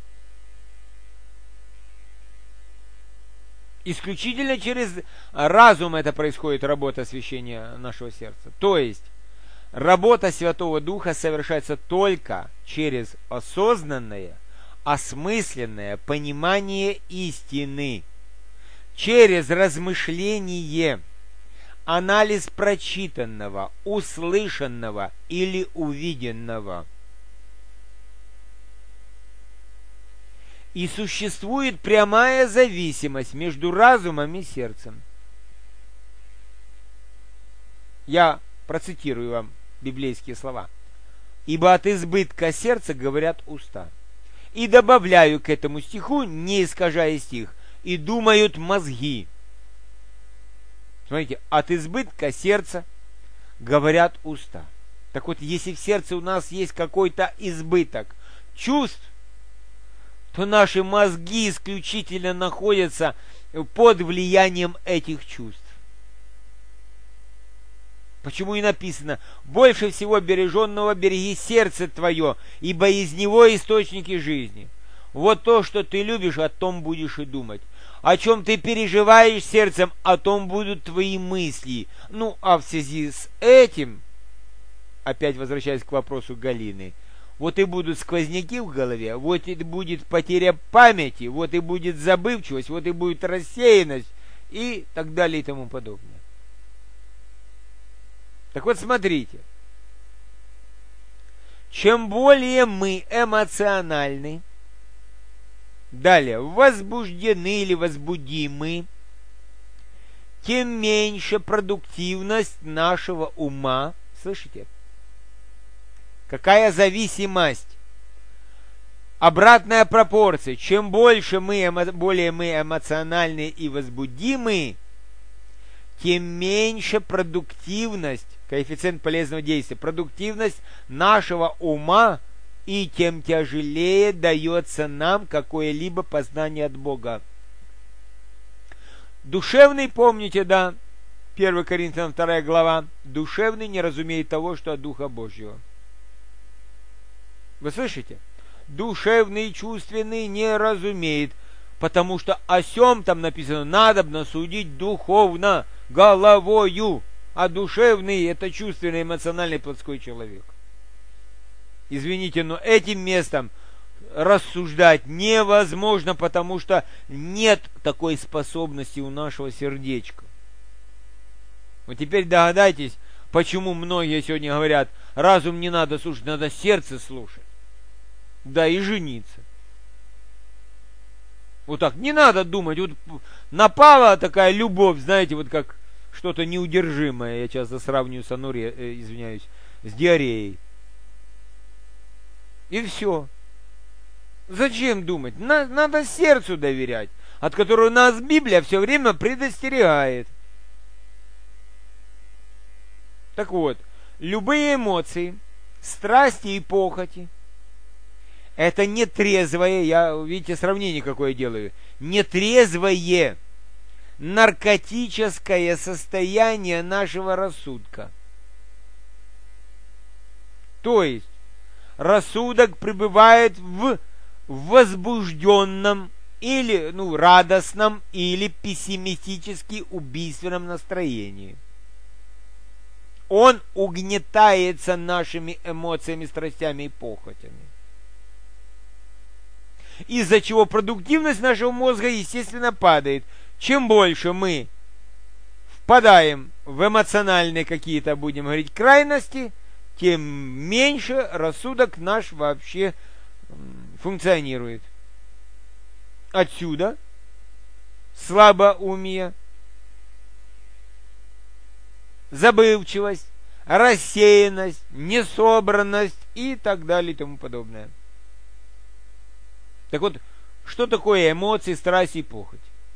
Исключительно через разум это происходит, работа освящения нашего сердца. То есть, работа Святого Духа совершается только через осознанное, осмысленное понимание истины, через размышление, анализ прочитанного, услышанного или увиденного. И существует прямая зависимость между разумом и сердцем. Я процитирую вам библейские слова. «Ибо от избытка сердца говорят уста». И добавляю к этому стиху, не искажая стих, «и думают мозги». Смотрите, от избытка сердца говорят уста. Так вот, если в сердце у нас есть какой-то избыток чувств, то наши мозги исключительно находятся под влиянием этих чувств. Почему и написано: «Больше всего береженного береги сердце твое, ибо из него источники жизни». Вот то, что ты любишь, о том будешь и думать. О чем ты переживаешь сердцем, о том будут твои мысли. Ну, а в связи с этим, опять возвращаясь к вопросу Галины, вот и будут сквозняки в голове, вот и будет потеря памяти, вот и будет забывчивость, вот и будет рассеянность и так далее и тому подобное. Так вот, смотрите. Чем более мы эмоциональны, далее, возбуждены или возбудимы, тем меньше продуктивность нашего ума. Слышите? Какая зависимость? Обратная пропорция. Чем больше мы, более мы эмоциональны и возбудимы, тем меньше продуктивность, коэффициент полезного действия, продуктивность нашего ума, и тем тяжелее дается нам какое-либо познание от Бога. Душевный, помните, да, первое Коринфянам вторая глава, душевный не разумеет того, что от Духа Божьего. Вы слышите? Душевный и чувственный не разумеет, потому что о сем там написано: надобно судить духовно. головою, а душевный – это чувственный, эмоциональный, плотской человек. Извините, но этим местом рассуждать невозможно, потому что нет такой способности у нашего сердечка. Вот теперь догадайтесь, почему многие сегодня говорят, разум не надо слушать, надо сердце слушать. Да, и жениться. Вот так, не надо думать, вот напала такая любовь, знаете, вот как что-то неудержимое, я часто сравниваю с ануре, э, извиняюсь, с диареей. И все. Зачем думать? На, надо сердцу доверять, от которого нас Библия все время предостерегает. Так вот, любые эмоции, страсти и похоти, это нетрезвое, я, видите, сравнение какое делаю, нетрезвое наркотическое состояние нашего рассудка. То есть, рассудок пребывает в возбужденном или, ну, радостном или пессимистически убийственном настроении. Он угнетается нашими эмоциями, страстями и похотями. Из-за чего продуктивность нашего мозга, естественно, падает. Чем больше мы впадаем в эмоциональные какие-то, будем говорить, крайности, тем меньше рассудок наш вообще функционирует. Отсюда слабоумие, забывчивость, рассеянность, несобранность и так далее и тому подобное. Так вот, что такое эмоции, страсть и похоть?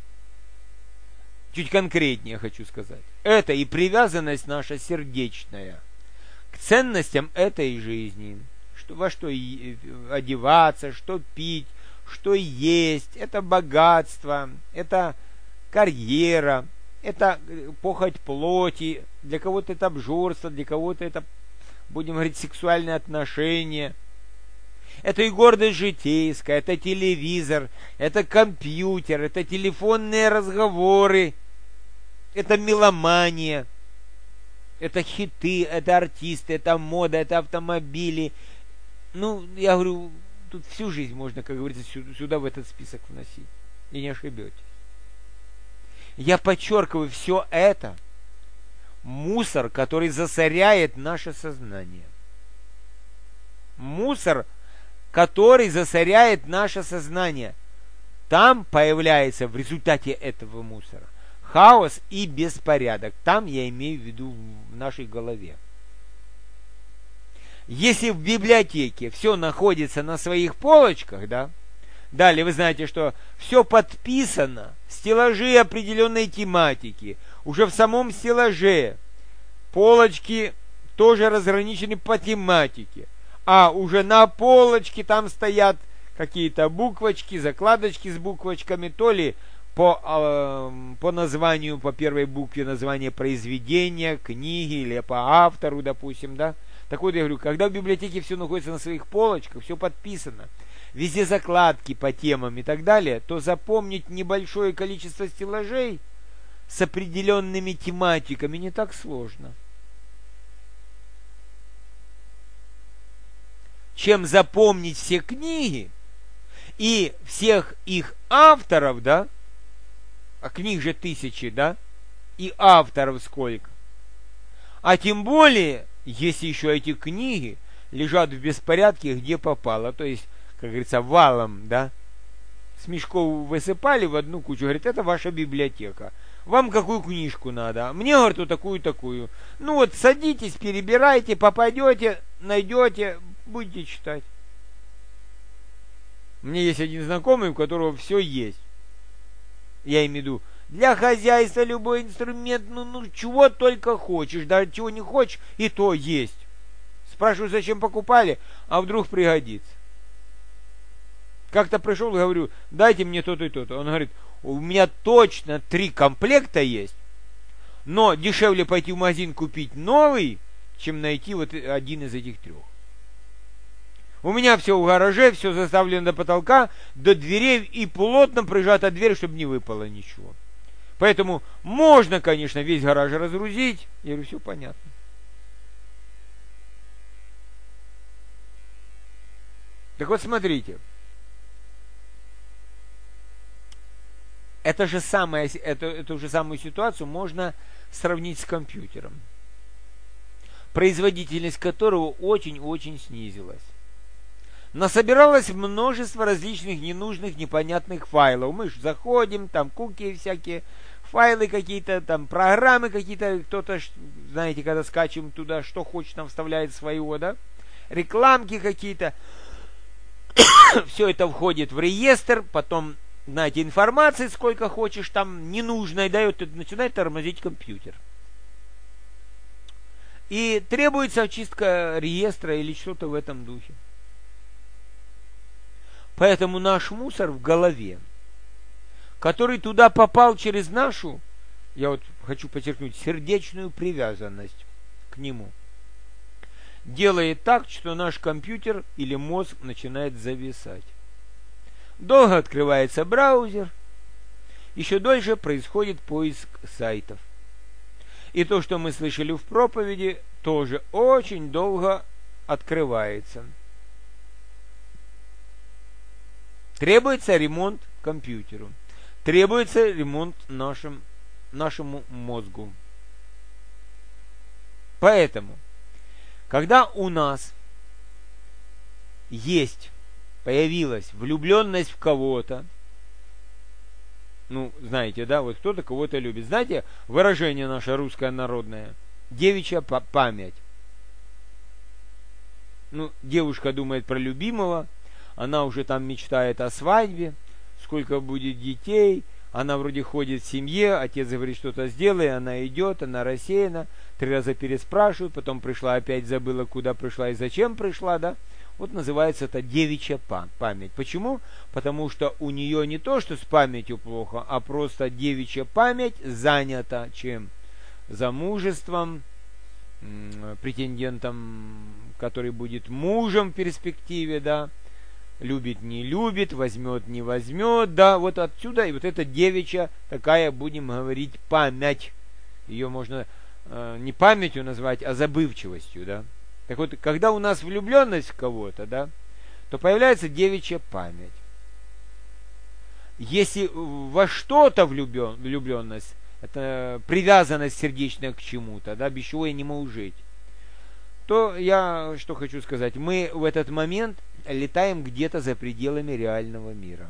Чуть конкретнее хочу сказать. Это и привязанность наша сердечная к ценностям этой жизни. Что, во что одеваться, что пить, что есть. Это богатство, это карьера, это похоть плоти. Для кого-то это обжорство, для кого-то это, будем говорить, сексуальные отношения. Это и гордость житейская, это телевизор, это компьютер, это телефонные разговоры, это меломания, это хиты, это артисты, это мода, это автомобили. Ну, я говорю, тут всю жизнь можно, как говорится, сюда, в этот список вносить. И не ошибетесь. Я подчеркиваю, все это мусор, который засоряет наше сознание. Мусор, который засоряет наше сознание. Там появляется в результате этого мусора хаос и беспорядок. Там я имею в виду в нашей голове. Если в библиотеке все находится на своих полочках, да, далее вы знаете, что все подписано, стеллажи определенной тематики, уже в самом стеллаже полочки тоже разграничены по тематике, а уже на полочке там стоят какие-то буквочки, закладочки с буквочками, то ли по, э, по названию, по первой букве названия произведения, книги, или по автору, допустим, да. Так вот, я говорю, когда в библиотеке все находится на своих полочках, все подписано, везде закладки по темам и так далее, то запомнить небольшое количество стеллажей с определенными тематиками не так сложно. Чем запомнить все книги и всех их авторов, да, а книг же тысячи, да, и авторов сколько. А тем более, если еще эти книги лежат в беспорядке, где попало, то есть, как говорится, валом, да, с мешков высыпали в одну кучу, говорит, это ваша библиотека. Вам какую книжку надо? Мне, говорит, вот такую-такую. Ну вот, садитесь, перебирайте, попадете, найдете, будете читать. У меня есть один знакомый, у которого все есть. Я имею в виду, для хозяйства любой инструмент, ну, ну, чего только хочешь, даже чего не хочешь, и то есть. Спрашиваю, зачем покупали, а вдруг пригодится. Как-то пришел, говорю, дайте мне то-то и то-то. Он говорит, у меня точно три комплекта есть, но дешевле пойти в магазин купить новый, чем найти вот один из этих трех. У меня все в гараже, все заставлено до потолка, до дверей, и плотно прижата дверь, чтобы не выпало ничего. Поэтому можно, конечно, весь гараж разгрузить. Я говорю, все понятно. Так вот, смотрите. Это же самое, это, эту же самую ситуацию можно сравнить с компьютером, производительность которого очень-очень снизилась. Насобиралось множество различных ненужных, непонятных файлов. Мы же заходим, там куки всякие, файлы какие-то, там программы какие-то, кто-то, знаете, когда скачиваем туда, что хочет, нам вставляет своего, да, рекламки какие-то. Все это входит в реестр, потом, знаете, информации сколько хочешь, там ненужной, да, и вот начинает тормозить компьютер. И требуется очистка реестра или что-то в этом духе. Поэтому наш мусор в голове, который туда попал через нашу, я вот хочу подчеркнуть, сердечную привязанность к нему, делает так, что наш компьютер или мозг начинает зависать. Долго открывается браузер, еще дольше происходит поиск сайтов. И то, что мы слышали в проповеди, тоже очень долго открывается. Требуется ремонт компьютеру. Требуется ремонт нашим, нашему мозгу. Поэтому, когда у нас есть, появилась влюбленность в кого-то, ну, знаете, да, вот кто-то кого-то любит. Знаете, выражение наше русское народное, девичья память. Ну, девушка думает про любимого, она уже там мечтает о свадьбе, сколько будет детей, она вроде ходит в семье, отец говорит, что-то сделай, она идет, она рассеяна, три раза переспрашивает, потом пришла, опять забыла, куда пришла и зачем пришла, да. Вот называется это девичья память. Почему? Потому что у нее не то, что с памятью плохо, а просто девичья память занята чем? Замужеством, претендентом, который будет мужем в перспективе, да, любит, не любит, возьмет, не возьмет, да, вот отсюда, и вот эта девичья такая, будем говорить, память. Ее можно э, не памятью назвать, а забывчивостью, да. Так вот, когда у нас влюбленность в кого-то, да, то появляется девичья память. Если во что-то влюблен, влюбленность, это привязанность сердечная к чему-то, да, без чего я не могу жить, то я что хочу сказать, мы в этот момент летаем где-то за пределами реального мира.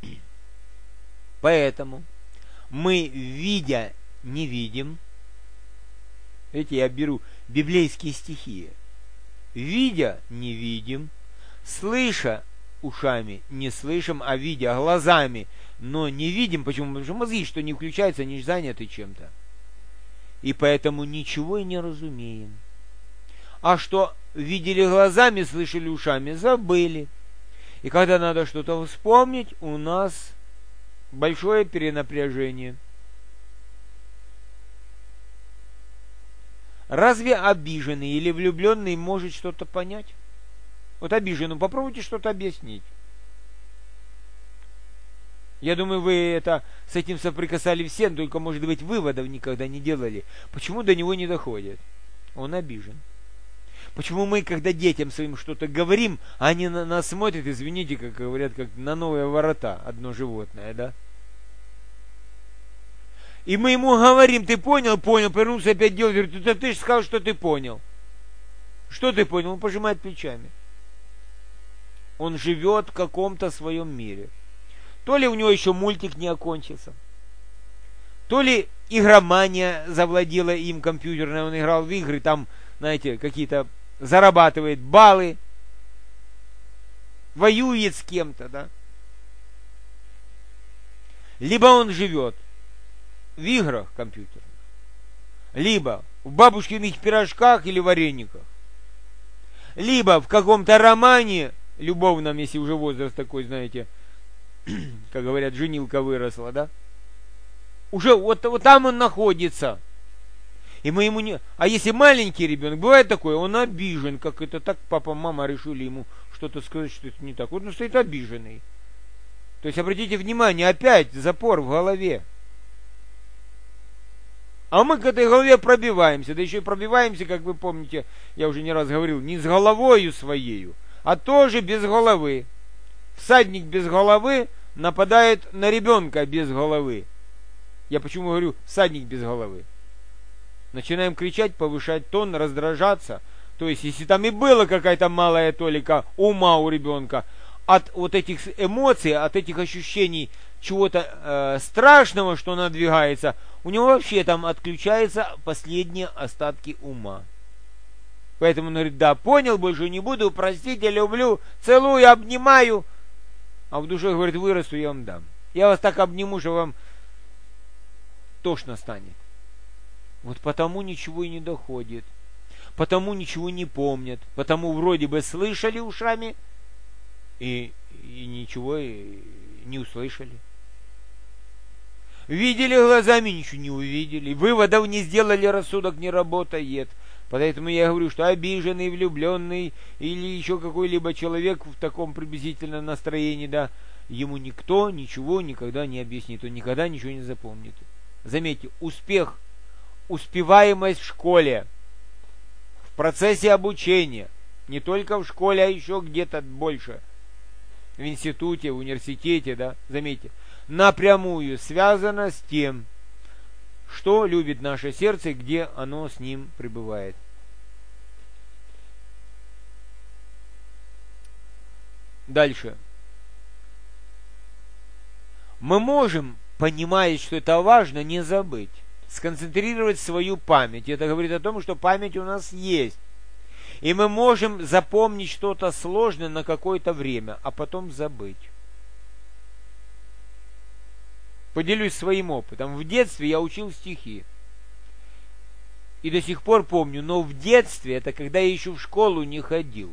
Поэтому мы, видя, не видим. Видите, я беру библейские стихи. Видя, не видим, слыша ушами, не слышим, а видя глазами, но не видим. Почему? Потому что мозги, что не включаются, они заняты чем-то. И поэтому ничего и не разумеем. А что видели глазами, слышали ушами, забыли. И когда надо что-то вспомнить, у нас большое перенапряжение. Разве обиженный или влюбленный может что-то понять? Вот обиженному попробуйте что-то объяснить. Я думаю, вы это с этим соприкасались все, только, может быть, выводов никогда не делали. Почему до него не доходит? Он обижен. Почему мы, когда детям своим что-то говорим, они на нас смотрят, извините, как говорят, как на новые ворота, одно животное, да? И мы ему говорим, ты понял? Понял. Повернулся, опять делает, говорит, ты, ты же сказал, что ты понял. Что ты понял? Он пожимает плечами. Он живет в каком-то своем мире. То ли у него еще мультик не окончился, то ли игромания завладела им компьютерная, он играл в игры, там, знаете, какие-то зарабатывает баллы, воюет с кем-то, да. Либо он живет в играх компьютерных, либо в бабушкиных пирожках или варениках, либо в каком-то романе любовном, если уже возраст такой, знаете, как говорят, женилка выросла, да? Уже вот, вот там он находится. И мы ему не... А если маленький ребенок, бывает такое, он обижен, как это так, папа, мама решили ему что-то сказать, что это не так. Вот он стоит обиженный. То есть, обратите внимание, опять запор в голове. А мы к этой голове пробиваемся, да еще и пробиваемся, как вы помните, я уже не раз говорил, не с головою своею, а тоже без головы. Всадник без головы нападает на ребенка без головы. Я почему говорю всадник без головы? Начинаем кричать, повышать тон, раздражаться. То есть, если там и была какая-то малая толика ума у ребенка, от вот этих эмоций, от этих ощущений чего-то э, страшного, что надвигается, у него вообще там отключаются последние остатки ума. Поэтому он говорит, да, понял, больше не буду, простите, люблю, целую, обнимаю. А в душе говорит, вырасту, я вам дам. Я вас так обниму, что вам тошно станет. Вот потому ничего и не доходит. Потому ничего не помнят. Потому вроде бы слышали ушами и, и ничего и не услышали. Видели глазами, ничего не увидели. Выводов не сделали, рассудок не работает. Поэтому я говорю, что обиженный, влюбленный или еще какой-либо человек в таком приблизительном настроении, да, ему никто ничего никогда не объяснит, он никогда ничего не запомнит. Заметьте, успех, успеваемость в школе, в процессе обучения, не только в школе, а еще где-то больше, в институте, в университете, да, заметьте, напрямую связано с тем, что любит наше сердце, где оно с ним пребывает. Дальше. Мы можем, понимая, что это важно, не забыть, сконцентрировать свою память. Это говорит о том, что память у нас есть. И мы можем запомнить что-то сложное на какое-то время, а потом забыть. Поделюсь своим опытом. В детстве я учил стихи. И до сих пор помню, но в детстве, это когда я еще в школу не ходил.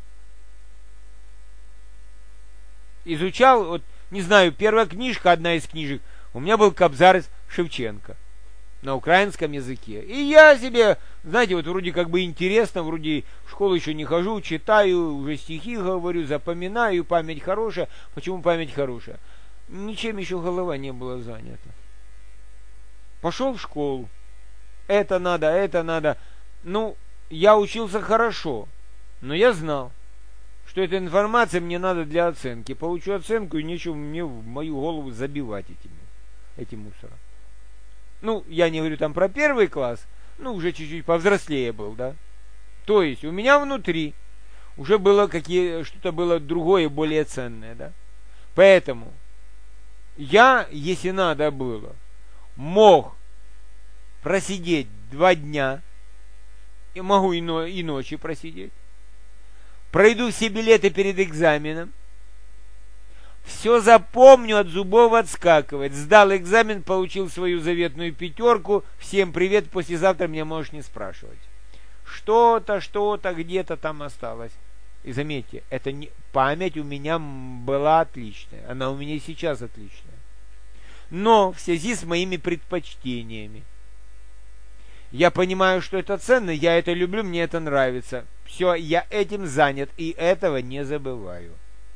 Изучал, вот, не знаю, первая книжка, одна из книжек, у меня был Кобзарь Шевченко на украинском языке. И я себе, знаете, вот вроде как бы интересно, вроде в школу еще не хожу, читаю, уже стихи говорю, запоминаю, память хорошая. Почему память хорошая? Ничем еще голова не была занята. Пошел в школу. Это надо, это надо. Ну, я учился хорошо, но я знал, что эта информация мне надо для оценки. Получу оценку, и нечего мне в мою голову забивать этим, этим мусором. Ну, я не говорю там про первый класс, ну, уже чуть-чуть повзрослее был, да. То есть, у меня внутри уже было какие, что-то было другое, более ценное, да. Поэтому я, если надо было, мог просидеть два дня, и могу и, но, и ночи просидеть, пройду все билеты перед экзаменом, все запомню, от зубов отскакивать, сдал экзамен, получил свою заветную пятерку, всем привет, послезавтра меня можешь не спрашивать. Что-то, что-то где-то там осталось. И заметьте, это не, память у меня была отличная, она у меня и сейчас отличная. Но в связи с моими предпочтениями, я понимаю, что это ценно, я это люблю, мне это нравится. Все, я этим занят, и этого не забываю.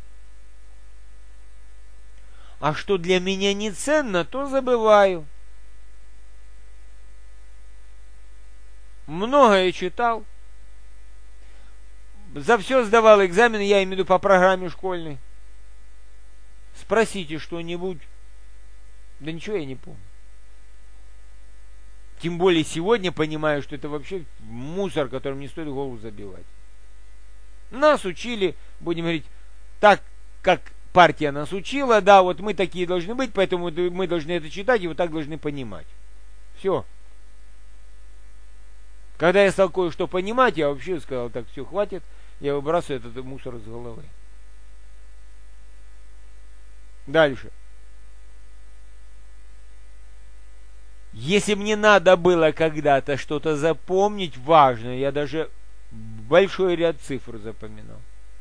А что для меня не ценно, то забываю. Многое читал. За все сдавал экзамены, я имею в виду по программе школьной. Спросите что-нибудь. Да ничего я не помню. Тем более сегодня понимаю, что это вообще мусор, которым не стоит голову забивать. Нас учили, будем говорить, так, как партия нас учила, да, вот мы такие должны быть, поэтому мы должны это читать и вот так должны понимать. Все. Когда я стал кое-что понимать, я вообще сказал, так, все, хватит, я выбрасываю этот мусор из головы. Дальше. Если мне надо было когда-то что-то запомнить важное, я даже большой ряд цифр запоминал.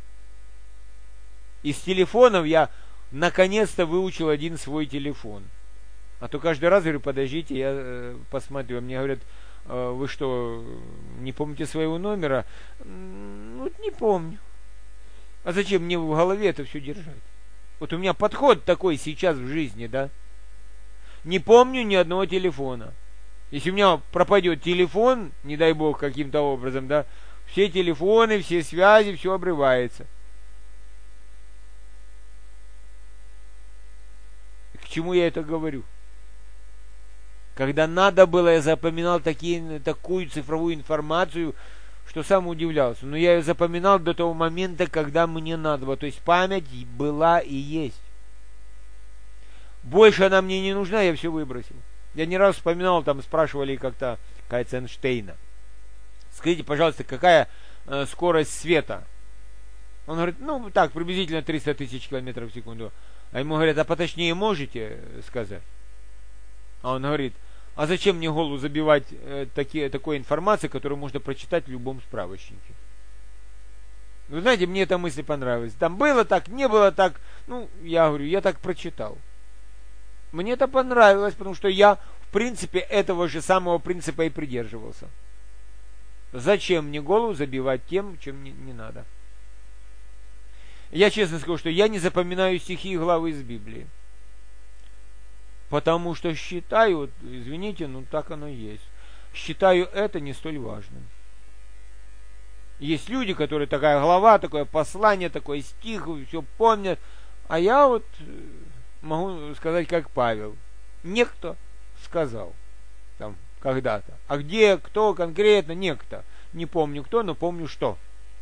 Из телефонов я наконец-то выучил один свой телефон. А то каждый раз говорю, подождите, я э, посмотрю. Мне говорят, э, вы что, не помните своего номера? Ну, не помню. А зачем мне в голове это все держать? Вот у меня подход такой сейчас в жизни, да? Не помню ни одного телефона. Если у меня пропадет телефон, не дай бог каким-то образом, да, все телефоны, все связи, все обрывается. К чему я это говорю? Когда надо было, я запоминал такие, такую цифровую информацию, что сам удивлялся. Но я ее запоминал до того момента, когда мне надо было. То есть память была и есть. Больше она мне не нужна, я все выбросил. Я не раз вспоминал, там спрашивали как-то кажется, Эйнштейна. Скажите, пожалуйста, какая э, скорость света? Он говорит, ну так, приблизительно триста тысяч километров в секунду. А ему говорят, а поточнее можете сказать? А он говорит, а зачем мне голову забивать э, такие, такой информацией, которую можно прочитать в любом справочнике? Вы знаете, мне эта мысль понравилась. Там было так, не было так. Ну, я говорю, я так прочитал. Мне это понравилось, потому что я, в принципе, этого же самого принципа и придерживался. Зачем мне голову забивать тем, чем не, не надо? Я честно скажу, что я не запоминаю стихи и главы из Библии. Потому что считаю, вот, извините, ну так оно и есть. Считаю это не столь важным. Есть люди, которые такая глава, такое послание, такой стих, все помнят. А я вот могу сказать, как Павел. Некто сказал там когда-то. А где, кто конкретно, некто. Не помню кто, но помню что.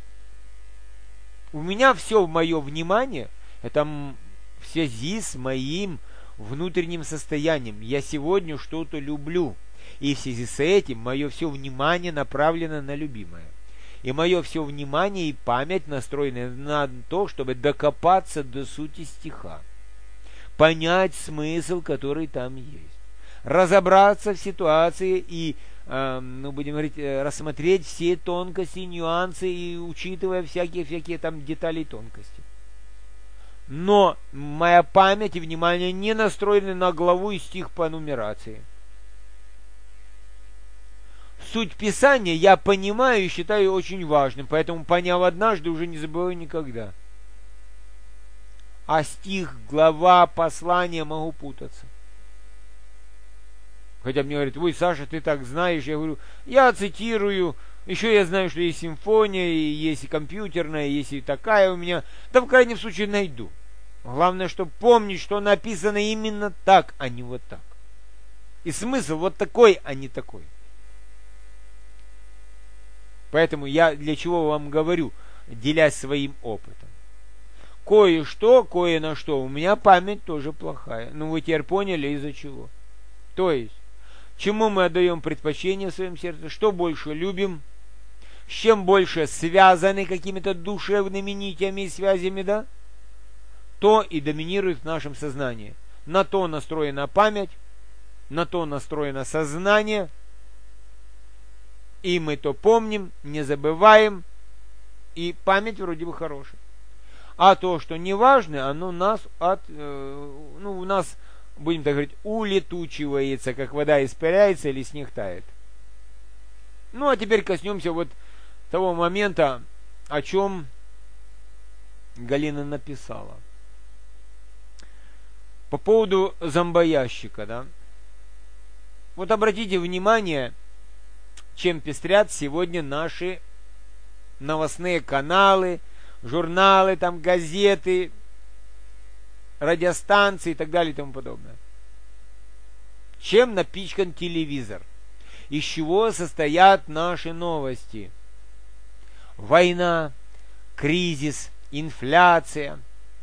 У меня все в мое внимание, это в связи с моим внутренним состоянием. Я сегодня что-то люблю. И в связи с этим мое все внимание направлено на любимое. И мое все внимание и память настроены на то, чтобы докопаться до сути стиха. Понять смысл, который там есть. Разобраться в ситуации и, э, ну, будем говорить, рассмотреть все тонкости, нюансы и учитывая всякие-всякие там детали и тонкости. Но моя память и внимание не настроены на главу и стих по нумерации. Суть Писания я понимаю и считаю очень важным, поэтому, поняв однажды, уже не забываю никогда. А стих, глава, послание могу путаться. Хотя мне говорят, ой, Саша, ты так знаешь. Я говорю, я цитирую, еще я знаю, что есть симфония, и есть и компьютерная, есть и такая у меня. Да в крайнем случае найду. Главное, чтобы помнить, что написано именно так, а не вот так. И смысл вот такой, а не такой. Поэтому я для чего вам говорю, делясь своим опытом. Кое-что, кое на что, у меня память тоже плохая. Ну вы теперь поняли из-за чего. То есть, чему мы отдаем предпочтение в своем сердце, что больше любим, с чем больше связаны какими-то душевными нитями и связями, да, то и доминирует в нашем сознании. На то настроена память, на то настроено сознание, и мы то помним, не забываем, и память вроде бы хорошая. А то, что не важно, оно нас от, э, ну, у нас, будем так говорить, улетучивается, как вода испаряется или снег тает. Ну, а теперь коснемся вот того момента, о чем Галина написала. По поводу зомбоящика, да. Вот обратите внимание, чем пестрят сегодня наши новостные каналы, журналы, там, газеты, радиостанции и так далее и тому подобное. Чем напичкан телевизор? Из чего состоят наши новости? Война, кризис, инфляция,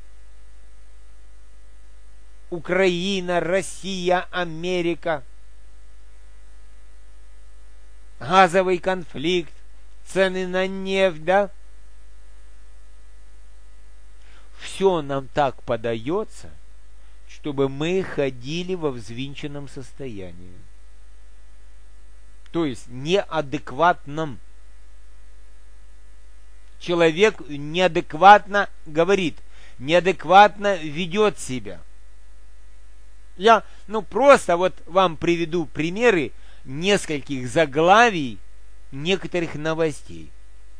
Украина, Россия, Америка, газовый конфликт, цены на нефть, да? Все нам так подается, чтобы мы ходили во взвинченном состоянии. То есть неадекватном. Человек неадекватно говорит, неадекватно ведет себя. Я, ну, просто вот вам приведу примеры нескольких заглавий некоторых новостей.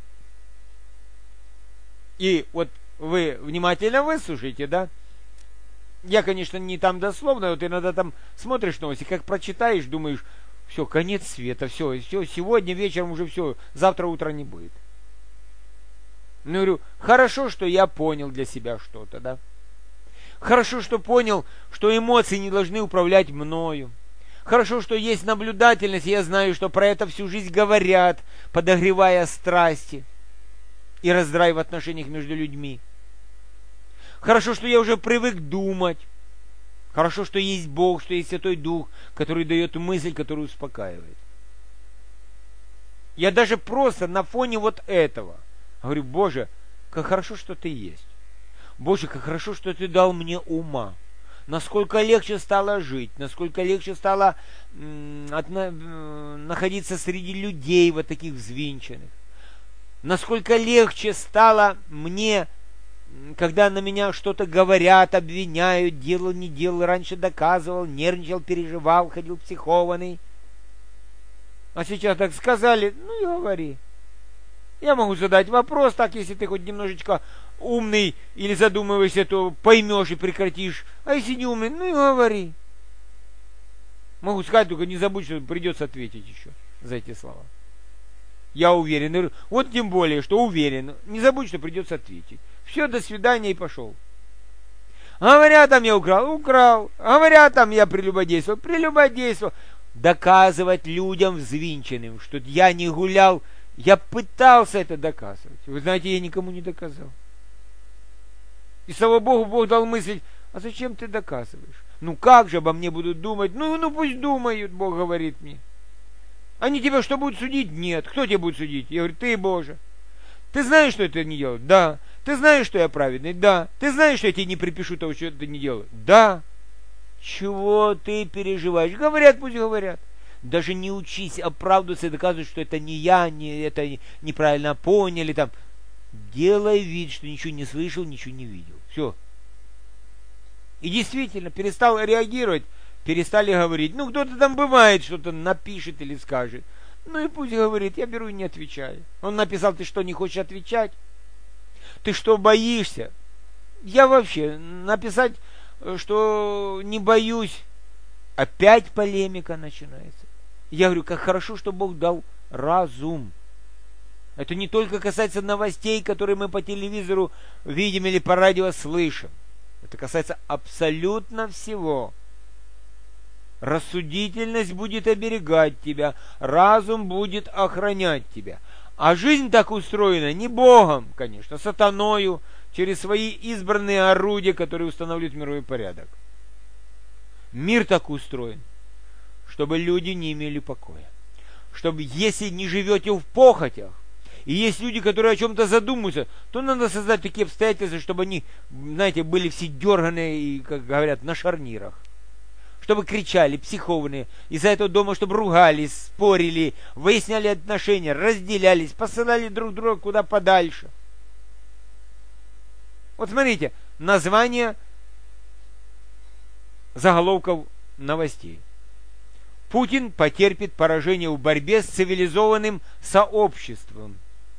И вот вы внимательно выслушайте, да? Я, конечно, не там дословно, вот иногда там смотришь новости, как прочитаешь, думаешь, Все, конец света, все, все, сегодня вечером уже все, завтра утра не будет. Ну, говорю, хорошо, что я понял для себя что-то, да. Хорошо, что понял, что эмоции не должны управлять мною. Хорошо, что есть наблюдательность, и я знаю, что про это всю жизнь говорят, подогревая страсти и раздрай в отношениях между людьми. Хорошо, что я уже привык думать. Хорошо, что есть Бог, что есть Святой Дух, который дает мысль, который успокаивает. Я даже просто на фоне вот этого говорю, Боже, как хорошо, что Ты есть. Боже, как хорошо, что Ты дал мне ума. Насколько легче стало жить, насколько легче стало м, отна, м, находиться среди людей вот таких взвинченных. Насколько легче стало мне, когда на меня что-то говорят, обвиняют, делал, не делал, раньше доказывал, нервничал, переживал, ходил психованный. А сейчас так сказали, ну и говори. Я могу задать вопрос, так, если ты хоть немножечко умный или задумываешься, то поймешь и прекратишь. А если не умный, ну и говори. Могу сказать, только не забудь, что придется ответить еще за эти слова. Я уверен. Вот тем более, что уверен. Не забудь, что придется ответить. Все, до свидания, и пошел. Говорят, там я украл, украл. Говорят, там я прелюбодействовал, прелюбодействовал. Доказывать людям взвинченным, что я не гулял. Я пытался это доказывать. Вы знаете, я никому не доказал. И слава Богу, Бог дал мысль, а зачем ты доказываешь? Ну как же обо мне будут думать? Ну, ну пусть думают, Бог говорит мне. Они тебя что, будут судить? Нет. Кто тебя будет судить? Я говорю, ты, Боже. Ты знаешь, что это не делал? Да. Ты знаешь, что я праведный? Да. Ты знаешь, что я тебе не припишу того, что ты не делал? Да. Чего ты переживаешь? Говорят, пусть говорят. Даже не учись оправдываться и доказывать, что это не я, не, это неправильно поняли. Там. Делай вид, что ничего не слышал, ничего не видел. Все. И действительно, перестал реагировать, перестали говорить. Ну, кто-то там бывает, что-то напишет или скажет. Ну и пусть говорит, я беру и не отвечаю. Он написал, ты что, не хочешь отвечать? Ты что, боишься? Я вообще, написать, что не боюсь, опять полемика начинается. Я говорю, как хорошо, что Бог дал разум. Это не только касается новостей, которые мы по телевизору видим или по радио слышим. Это касается абсолютно всего. Рассудительность будет оберегать тебя, разум будет охранять тебя. А жизнь так устроена не Богом, конечно, а сатаною, через свои избранные орудия, которые устанавливают мировой порядок. Мир так устроен, чтобы люди не имели покоя. Чтобы, если не живете в похотях, и есть люди, которые о чем-то задумываются, то надо создать такие обстоятельства, чтобы они, знаете, были все дерганые и, как говорят, на шарнирах. Чтобы кричали, психованные, из-за этого дома, чтобы ругались, спорили, выясняли отношения, разделялись, посылали друг друга куда подальше. Вот смотрите, название заголовков новостей. Путин потерпит поражение в борьбе с цивилизованным сообществом.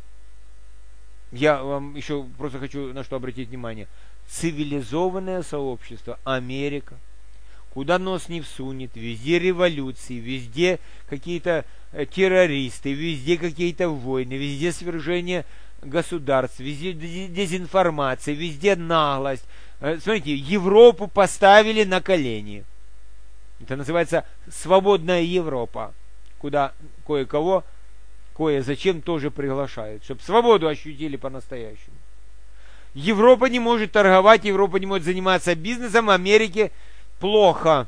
Я вам еще просто хочу на что обратить внимание. Цивилизованное сообщество, Америка, куда нос не всунет, везде революции, везде какие-то террористы, везде какие-то войны, везде свержение государств, везде дезинформация, везде наглость. Смотрите, Европу поставили на колени. Это называется свободная Европа, куда кое-кого, кое-зачем тоже приглашают, чтобы свободу ощутили по-настоящему. Европа не может торговать, Европа не может заниматься бизнесом, Америке плохо.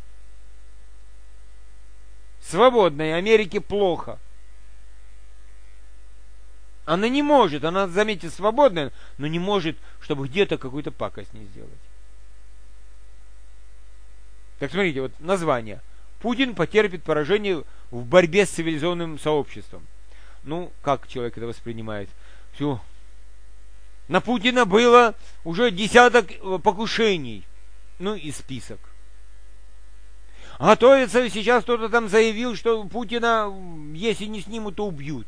Свободной Америке плохо. Она не может, она, заметьте, свободная, но не может, чтобы где-то какую-то пакость не сделать. Так смотрите, вот название. Путин потерпит поражение в борьбе с цивилизованным сообществом. Ну, как человек это воспринимает? Все. На Путина было уже десяток покушений. Ну и список. Готовится, сейчас кто-то там заявил, что Путина, если не снимут, то убьют.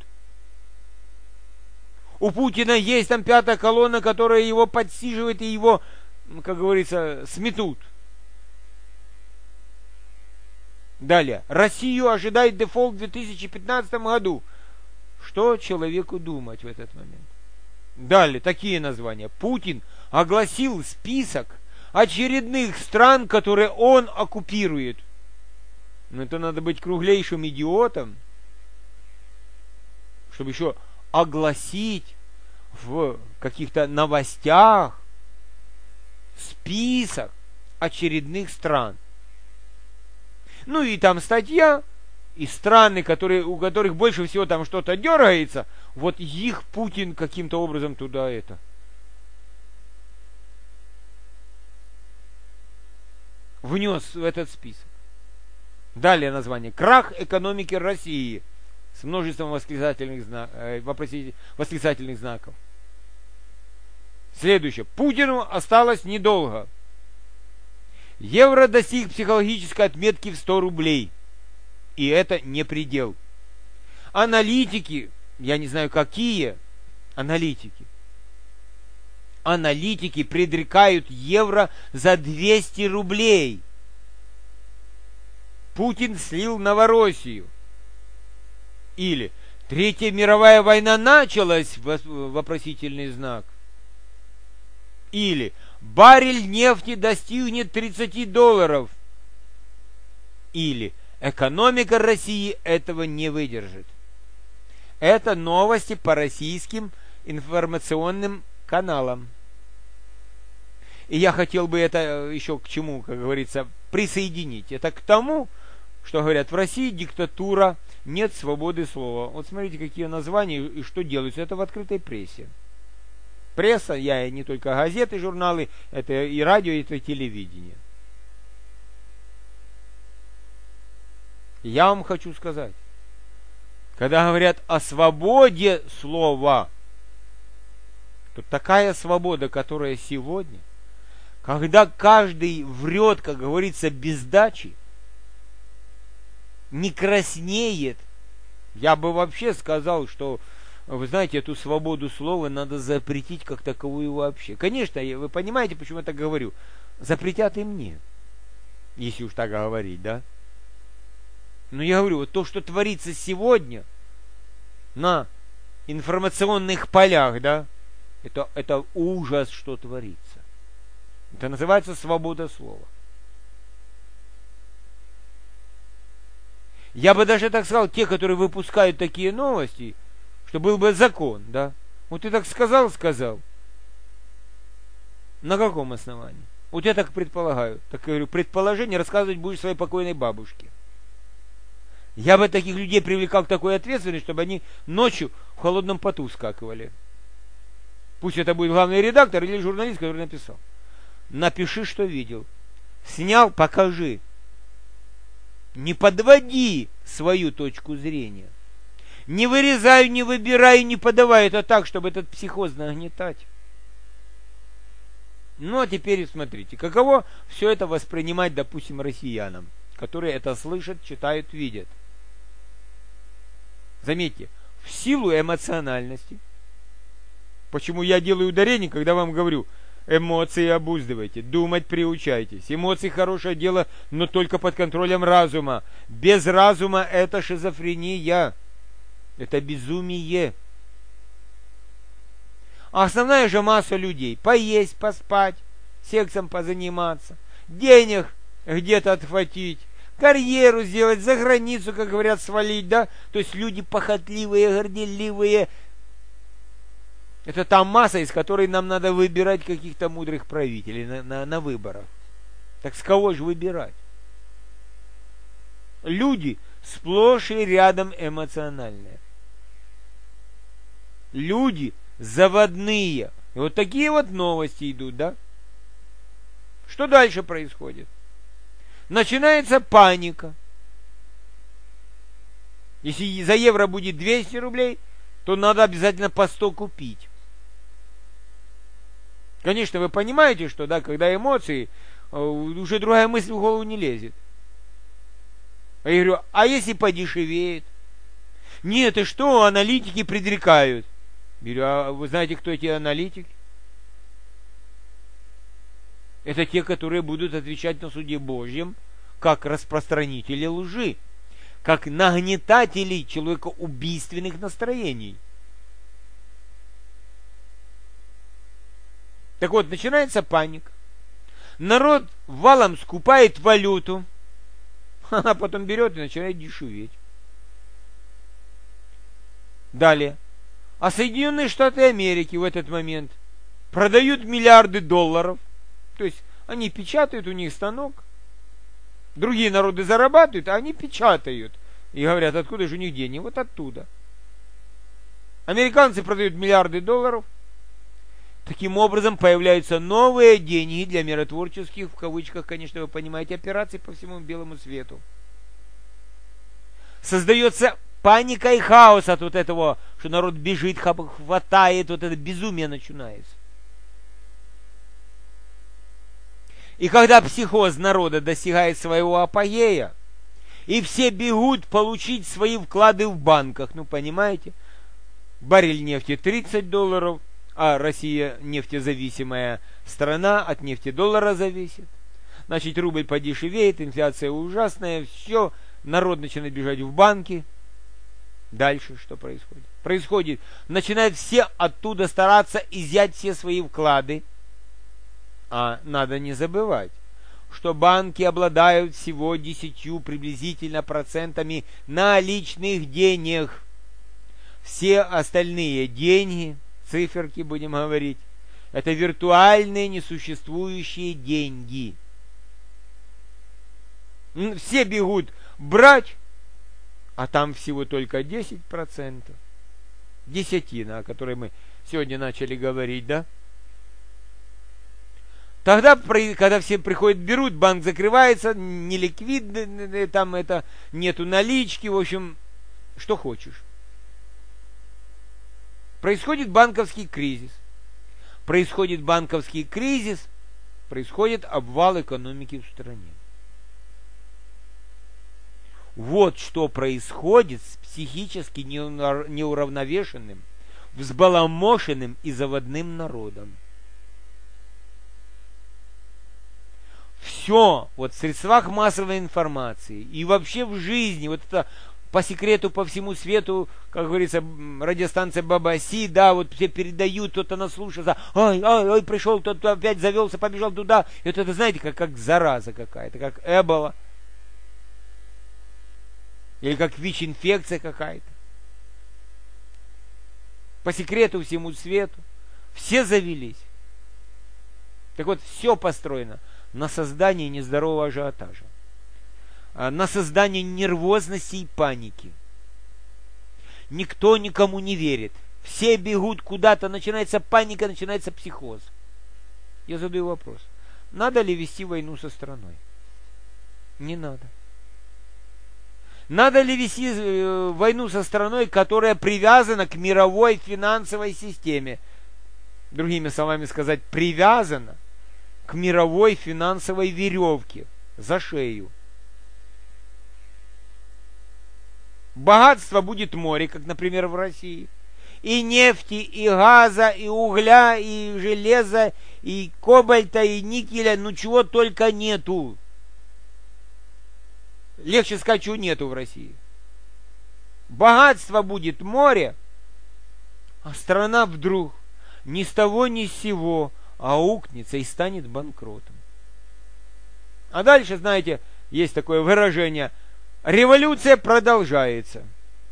У Путина есть там пятая колонна, которая его подсиживает и его, как говорится, сметут. Далее. Россию ожидает дефолт в две тысячи пятнадцатом году. Что человеку думать в этот момент? Далее. Такие названия. Путин огласил список очередных стран, которые он оккупирует. Но это надо быть круглейшим идиотом, чтобы еще огласить в каких-то новостях список очередных стран. Ну и там статья, и страны, которые, у которых больше всего там что-то дергается, вот их Путин каким-то образом туда это. Внес в этот список. Далее название. Крах экономики России. С множеством восклицательных, знак, э, восклицательных знаков. Следующее. Путину осталось недолго. Евро достиг психологической отметки в сто рублей. И это не предел. Аналитики, я не знаю какие, аналитики, аналитики предрекают евро за двести рублей. Путин слил Новороссию. Или Третья мировая война началась, вопросительный знак. Или баррель нефти достигнет тридцати долларов. Или экономика России этого не выдержит. Это новости по российским информационным каналам. И я хотел бы это еще к чему, как говорится, присоединить. Это к тому, что говорят, в России диктатура, нет свободы слова. Вот смотрите, какие названия и что делаются. Это в открытой прессе. Пресса, я не только газеты, журналы, это и радио, это и телевидение. Я вам хочу сказать, когда говорят о свободе слова, то такая свобода, которая сегодня, когда каждый врет, как говорится, без дачи, не краснеет, я бы вообще сказал, что, вы знаете, эту свободу слова надо запретить как таковую вообще. Конечно, вы понимаете, почему я так говорю. Запретят и мне, если уж так говорить, да? Но я говорю, вот то, что творится сегодня на информационных полях, да, это, это ужас, что творится. Это называется свобода слова. Я бы даже так сказал, те, которые выпускают такие новости, что был бы закон, да. Вот ты так сказал, сказал. На каком основании? Вот я так предполагаю. Так я говорю, предположение рассказывать будешь своей покойной бабушке. Я бы таких людей привлекал к такой ответственности, чтобы они ночью в холодном поту скакивали. Пусть это будет главный редактор или журналист, который написал. Напиши, что видел. Снял, покажи. Не подводи свою точку зрения. Не вырезай, не выбирай, не подавай это так, чтобы этот психоз нагнетать. Ну, а теперь смотрите, каково все это воспринимать, допустим, россиянам, которые это слышат, читают, видят. Заметьте, в силу эмоциональности, почему я делаю ударение, когда вам говорю, эмоции обуздывайте, думать приучайтесь. Эмоции хорошее дело, но только под контролем разума. Без разума это шизофрения. Это безумие. А основная же масса людей поесть, поспать, сексом позаниматься, денег где-то отхватить, карьеру сделать, за границу, как говорят, свалить, да? То есть люди похотливые, горделивые. Это та масса, из которой нам надо выбирать каких-то мудрых правителей на, на, на выборах. Так с кого же выбирать? Люди сплошь и рядом эмоциональные. Люди заводные. И вот такие вот новости идут, да? Что дальше происходит? Начинается паника. Если за евро будет двести рублей, то надо обязательно по сто купить. Конечно, вы понимаете, что, да, когда эмоции, уже другая мысль в голову не лезет. А я говорю, а если подешевеет? Нет, и что, аналитики предрекают. Я говорю, а вы знаете, кто эти аналитики? Это те, которые будут отвечать на суде Божьем как распространители лжи, как нагнетатели человекоубийственных настроений. Так вот, начинается паника. Народ валом скупает валюту, она потом берет и начинает дешеветь. Далее. А Соединенные Штаты Америки в этот момент продают миллиарды долларов. То есть они печатают, у них станок. Другие народы зарабатывают, а они печатают. И говорят, откуда же у них деньги? Вот оттуда. Американцы продают миллиарды долларов. Таким образом появляются новые деньги для миротворческих, в кавычках, конечно, вы понимаете, операций по всему белому свету. Создается паника и хаос от вот этого, что народ бежит, хватает, вот это безумие начинается. И когда психоз народа достигает своего апогея, и все бегут получить свои вклады в банках, ну понимаете, баррель нефти тридцать долларов, а Россия нефтезависимая страна, от нефти доллара зависит. Значит, рубль подешевеет, инфляция ужасная, все, народ начинает бежать в банки. Дальше что происходит? Происходит, начинают все оттуда стараться изъять все свои вклады. А надо не забывать, что банки обладают всего десятью приблизительно процентами наличных денег. Все остальные деньги, циферки будем говорить, это виртуальные несуществующие деньги. Все бегут брать, а там всего только десять процентов. Десятина, о которой мы сегодня начали говорить, да? Тогда, когда все приходят, берут, банк закрывается, неликвидный, там это, нету налички, в общем, что хочешь. Происходит банковский кризис. Происходит банковский кризис, происходит обвал экономики в стране. Вот что происходит с психически неуравновешенным, взбаламошенным и заводным народом. Все, вот в средствах массовой информации и вообще в жизни, вот это по секрету по всему свету, как говорится, радиостанция Бабаси, да, вот все передают, кто-то наслушался, ой, ой, ой, пришел, кто-то опять завелся, побежал туда. Это, это знаете, как, как зараза какая-то, как эбола. Или как ВИЧ-инфекция какая-то. По секрету всему свету. Все завелись. Так вот, все построено на создании нездорового ажиотажа, на создании нервозности и паники. Никто никому не верит. Все бегут куда-то, начинается паника, начинается психоз. Я задаю вопрос. Надо ли вести войну со страной? Не надо. Надо ли вести войну со страной, которая привязана к мировой финансовой системе? Другими словами сказать, привязана к мировой финансовой веревке за шею. Богатство будет море, как, например, в России. И нефти, и газа, и угля, и железа, и кобальта, и никеля, ну чего только нету. Легче сказать, чего нету в России. Богатство будет море, а страна вдруг ни с того ни с сего аукнется и станет банкротом. А дальше, знаете, есть такое выражение: революция продолжается.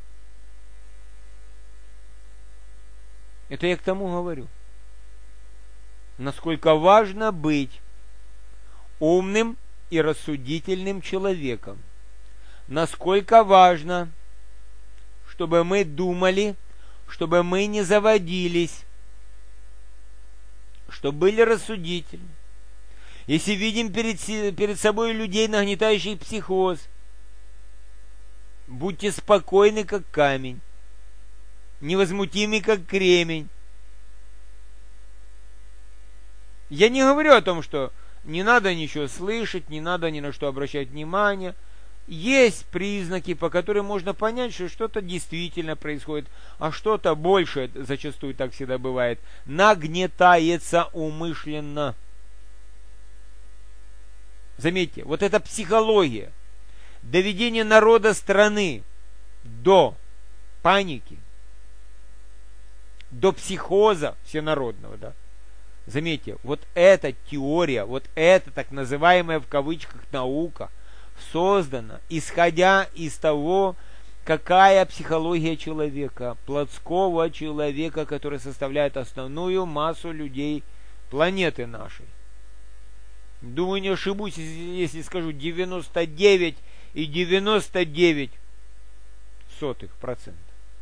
Это я к тому говорю, насколько важно быть умным и рассудительным человеком. Насколько важно, чтобы мы думали, чтобы мы не заводились, чтобы были рассудительны. Если видим перед, перед собой людей, нагнетающих психоз, будьте спокойны, как камень, невозмутимы, как кремень. Я не говорю о том, что не надо ничего слышать, не надо ни на что обращать внимание. Есть признаки, по которым можно понять, что что-то действительно происходит, а что-то больше, зачастую так всегда бывает, нагнетается умышленно. Заметьте, вот эта психология, доведение народа страны до паники, до психоза всенародного, да. Заметьте, вот эта теория, вот эта так называемая в кавычках наука создана, исходя из того, какая психология человека, плотского человека, который составляет основную массу людей планеты нашей. Думаю, не ошибусь, если скажу девяносто девять и девяносто девять сотых процента.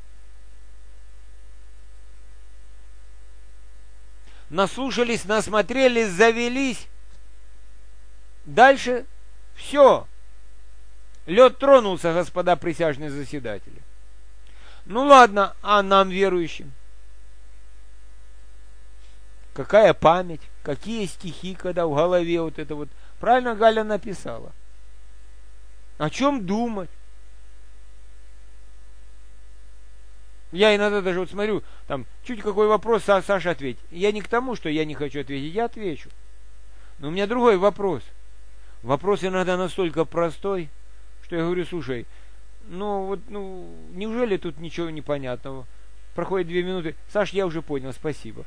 Наслушались, насмотрелись, завелись. Дальше все. Лед тронулся, господа присяжные заседатели. Ну ладно, а нам, верующим? Какая память, какие стихи, когда в голове вот это вот. Правильно Галя написала. О чем думать? Я иногда даже вот смотрю, там, чуть какой вопрос, Саша, ответь. Я не к тому, что я не хочу ответить, я отвечу. Но у меня другой вопрос. Вопрос иногда настолько простой, что я говорю, слушай, ну вот, ну, неужели тут ничего непонятного? Проходит две минуты. Саш, я уже понял, спасибо.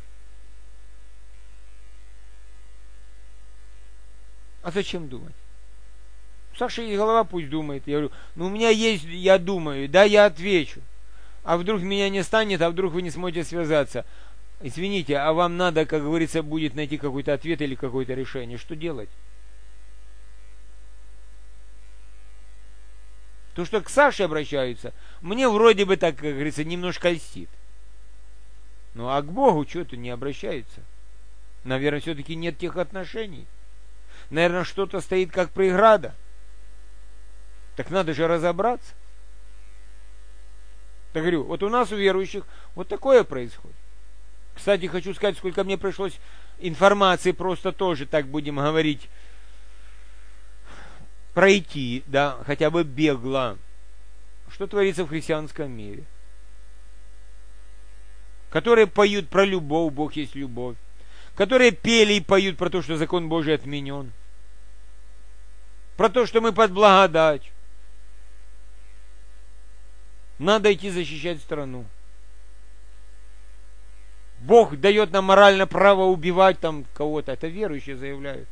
А зачем думать? Саша есть голова, пусть думает. Я говорю, ну у меня есть, я думаю, да, я отвечу. А вдруг меня не станет, а вдруг вы не сможете связаться. Извините, а вам надо, как говорится, будет найти какой-то ответ или какое-то решение. Что делать? То, что к Саше обращаются, мне вроде бы так, как говорится, немножко льстит. Ну а к Богу что-то не обращаются. Наверное, все-таки нет тех отношений. Наверное, что-то стоит как преграда. Так надо же разобраться. Так говорю, вот у нас, у верующих, вот такое происходит. Кстати, хочу сказать, сколько мне пришлось информации просто тоже, так будем говорить, пройти, да, хотя бы бегло. Что творится в христианском мире? Которые поют про любовь, Бог есть любовь. Которые пели и поют про то, что закон Божий отменен. Про то, что мы под благодать. Надо идти защищать страну. Бог дает нам моральное право убивать там кого-то. Это верующие заявляют.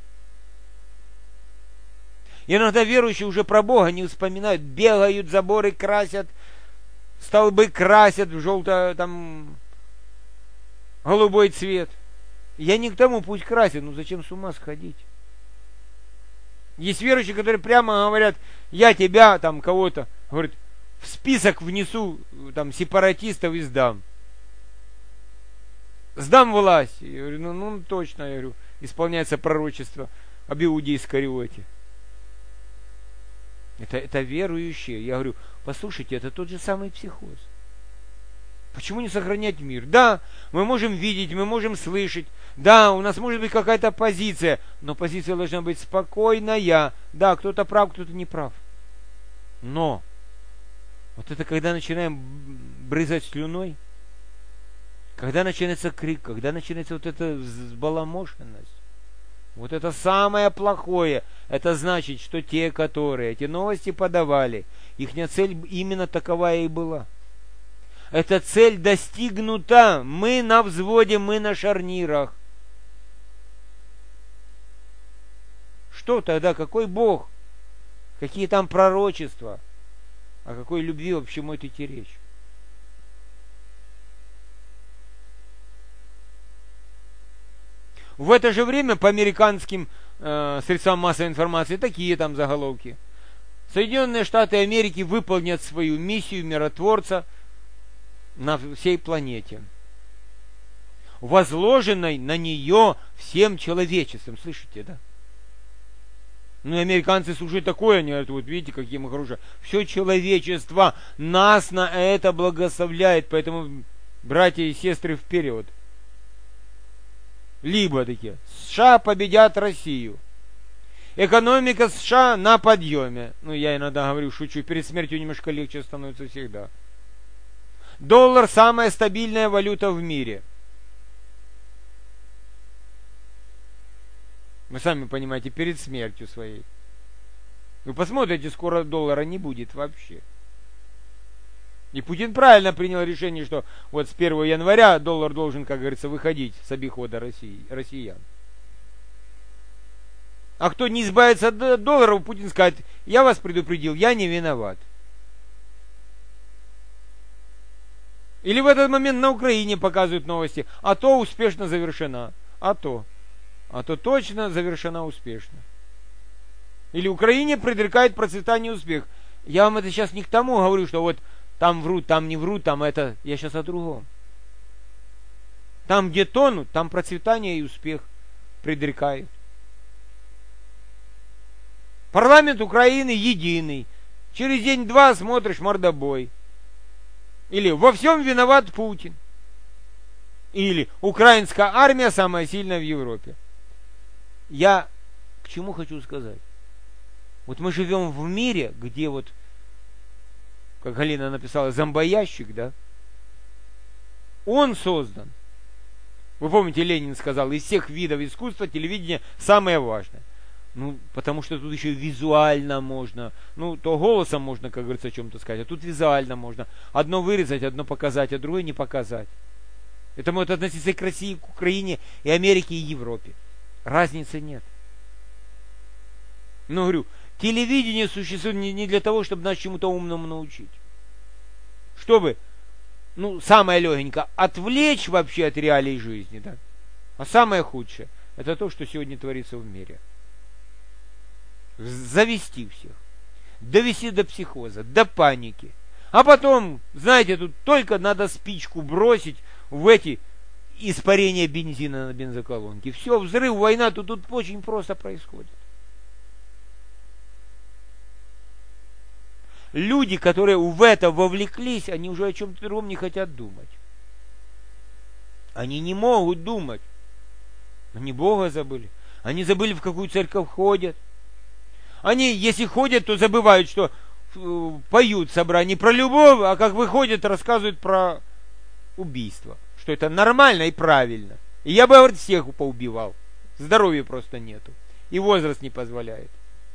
Иногда верующие уже про Бога не вспоминают. Бегают, заборы красят, столбы красят в желто, там, голубой цвет. Я не к тому, пусть красят, но зачем с ума сходить? Есть верующие, которые прямо говорят, я тебя, там, кого-то, говорит, в список внесу, там, сепаратистов и сдам. Сдам власть. Я говорю, ну, ну точно, я говорю, исполняется пророчество об Иуде Искариоте. Это, это верующие. Я говорю, послушайте, это тот же самый психоз. Почему не сохранять мир? Да, мы можем видеть, мы можем слышать. Да, у нас может быть какая-то позиция, но позиция должна быть спокойная. Да, кто-то прав, кто-то не прав. Но вот это когда начинаем брызгать слюной, когда начинается крик, когда начинается вот эта взбаламошенность, вот это самое плохое. Это значит, что те, которые эти новости подавали, их цель именно таковая и была. Эта цель достигнута. Мы на взводе, мы на шарнирах. Что тогда? Какой Бог? Какие там пророчества? О какой любви вообще может идти речь? В это же время по американским э, средствам массовой информации такие там заголовки. Соединенные Штаты Америки выполнят свою миссию миротворца на всей планете, возложенной на нее всем человечеством. Слышите, да? Ну и американцы слушают такое, они говорят, вот видите, какие мы хорошие. Все человечество нас на это благословляет, поэтому, братья и сестры, вперед. Либо такие, США победят Россию. Экономика США на подъеме. Ну, я иногда говорю, шучу, перед смертью немножко легче становится всегда. Доллар самая стабильная валюта в мире. Вы сами понимаете, перед смертью своей. Вы посмотрите, скоро доллара не будет вообще. И Путин правильно принял решение, что вот с первого января доллар должен, как говорится, выходить с обихода России, россиян. А кто не избавится от доллара, Путин скажет: я вас предупредил, я не виноват. Или в этот момент на Украине показывают новости: а то успешно завершена, а то, а то точно завершена успешно. Или Украине предрекает процветание и успех. Я вам это сейчас не к тому говорю, что вот там врут, там не врут, там это... Я сейчас о другом. Там, где тонут, там процветание и успех предрекают. Парламент Украины единый. Через день-два смотришь — мордобой. Или во всем виноват Путин. Или украинская армия самая сильная в Европе. Я к чему хочу сказать? Вот мы живем в мире, где вот, как Галина написала, зомбоящик, да? Он создан. Вы помните, Ленин сказал: из всех видов искусства телевидение самое важное. Ну, потому что тут еще визуально можно. Ну, то голосом можно, как говорится, о чем-то сказать, а тут визуально можно. Одно вырезать, одно показать, а другое не показать. Это может относиться и к России, и к Украине, и Америке, и Европе. Разницы нет. Но говорю, телевидение существует не для того, чтобы нас чему-то умному научить. Чтобы, ну, самое легенькое, отвлечь вообще от реалий жизни, да? А самое худшее — это то, что сегодня творится в мире. Завести всех. Довести до психоза, до паники. А потом, знаете, тут только надо спичку бросить в эти испарения бензина на бензоколонке. Все, взрыв, война, тут, тут очень просто происходит. Люди, которые в это вовлеклись, они уже о чем-то другом не хотят думать. Они не могут думать. Они Бога забыли. Они забыли, в какую церковь ходят. Они, если ходят, то забывают, что поют собрания про любовь, а как выходят, рассказывают про убийство. Что это нормально и правильно. И я бы, говорит, всех поубивал. Здоровья просто нету. И возраст не позволяет.